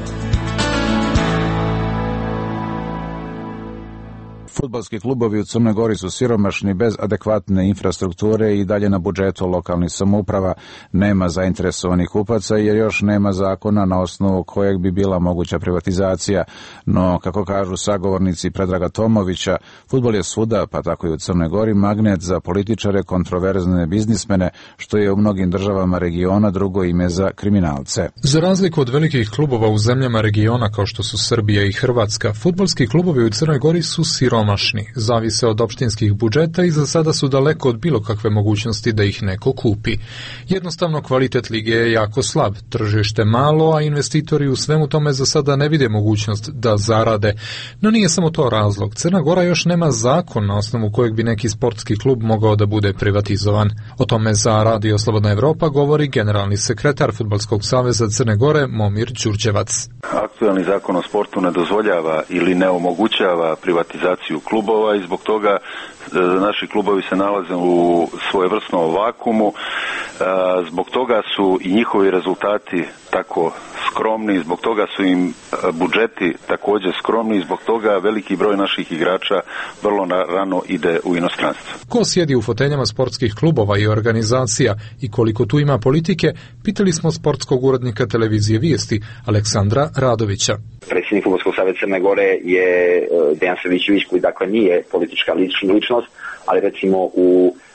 Fudbalski klubovi u Crnoj Gori su siromašni, bez adekvatne infrastrukture i dalje na budžetu lokalnih samouprava. Nema zainteresovanih kupaca jer još nema zakona na osnovu kojeg bi bila moguća privatizacija. No, kako kažu sagovornici Predraga Tomovića, fudbal je svuda, pa tako i u Crnoj Gori, magnet za političare, kontroverzne biznismene, što je u mnogim državama regiona drugo ime za kriminalce. Za razliku od velikih klubova u zemljama regiona kao što su Srbija i Hrvatska, fudbalski klubovi u Crnoj Gori su siromašni. Zavise od opštinskih budžeta i za sada su daleko od bilo kakve mogućnosti da ih neko kupi. Jednostavno, kvalitet lige je jako slab, tržište malo, a investitori u svemu tome za sada ne vide mogućnost da zarade. No nije samo to razlog. Crna Gora još nema zakon na osnovu kojeg bi neki sportski klub mogao da bude privatizovan. O tome za Radio Slobodna Evropa govori generalni sekretar Fudbalskog saveza Crne Gore Momir Đurđevac. Aktualni zakon o sportu ne dozvoljava ili ne omogućava privatizaciju klubova i zbog toga naši klubovi se nalaze u svojevrsnom vakumu. Zbog toga su i njihovi rezultati tako skromni, zbog toga su im budžeti također skromni i zbog toga veliki broj naših igrača vrlo rano ide u inostranstvo. Ko sjedi u foteljama sportskih klubova i organizacija i koliko tu ima politike, pitali smo sportskog urednika televizije Vijesti Aleksandra Radovića. Predsjednik Fudbalskog saveza Crne Gore je Dejan Savićević, koji dakle nije politička ličnost, ali recimo u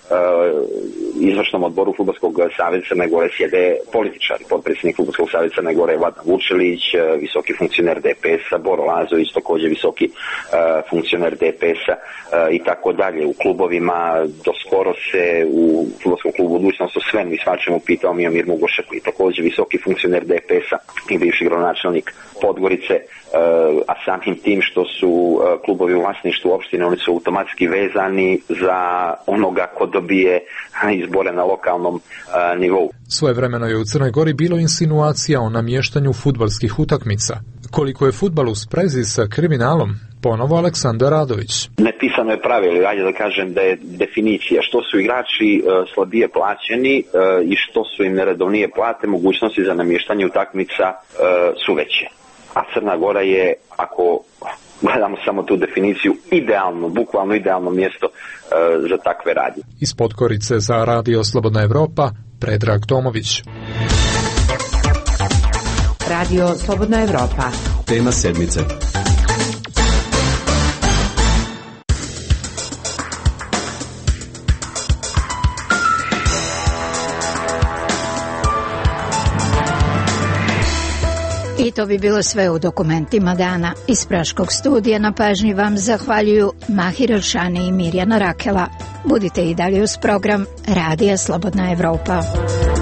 izvršnom odboru Fudbalskog saveza Crne Gore sjede političari, potpredsjednik Fudbalskog saveza Crne Gore Vladan Vučelić, visoki funkcioner DPS-a, Boro Lazović, također visoki funkcioner DPS-a i tako dalje. U klubovima doskoro se u Fudbalskom klubu Budućnost o svemu i svačemu pitao Miomir Mugoša, koji je također visoki funkcioner DPS-a i bivši gradonačelnik Podgorice, a samim tim što su klubovi u vlasništvu opštine, oni su automatski vezani za onoga ko dobije izbore na lokalnom nivou. Svojevremeno je u Crnoj Gori bilo insinuacija o namještanju fudbalskih utakmica. Koliko je fudbal u sprezi sa kriminalom? Ponovo Aleksandar Radović. Nepisano je pravilo, ajde da kažem da je definicija. Što su igrači slabije plaćeni i što su im neredovnije plate, mogućnosti za namještanje utakmica su veće. A Crna Gora je, ako gledamo samo tu definiciju, idealno, bukvalno idealno mjesto za takve radnje. Iz Podgorice za Radio Slobodna Evropa, Predrag Tomović. Radio Slobodna Evropa. Tema sedmice. I to bi bilo sve u dokumentima dana. Iz Praškog studija na pažnji vam zahvaljuju Mahir Elšani i Mirjana Rakela. Budite i dalje uz program Radija Slobodna Evropa.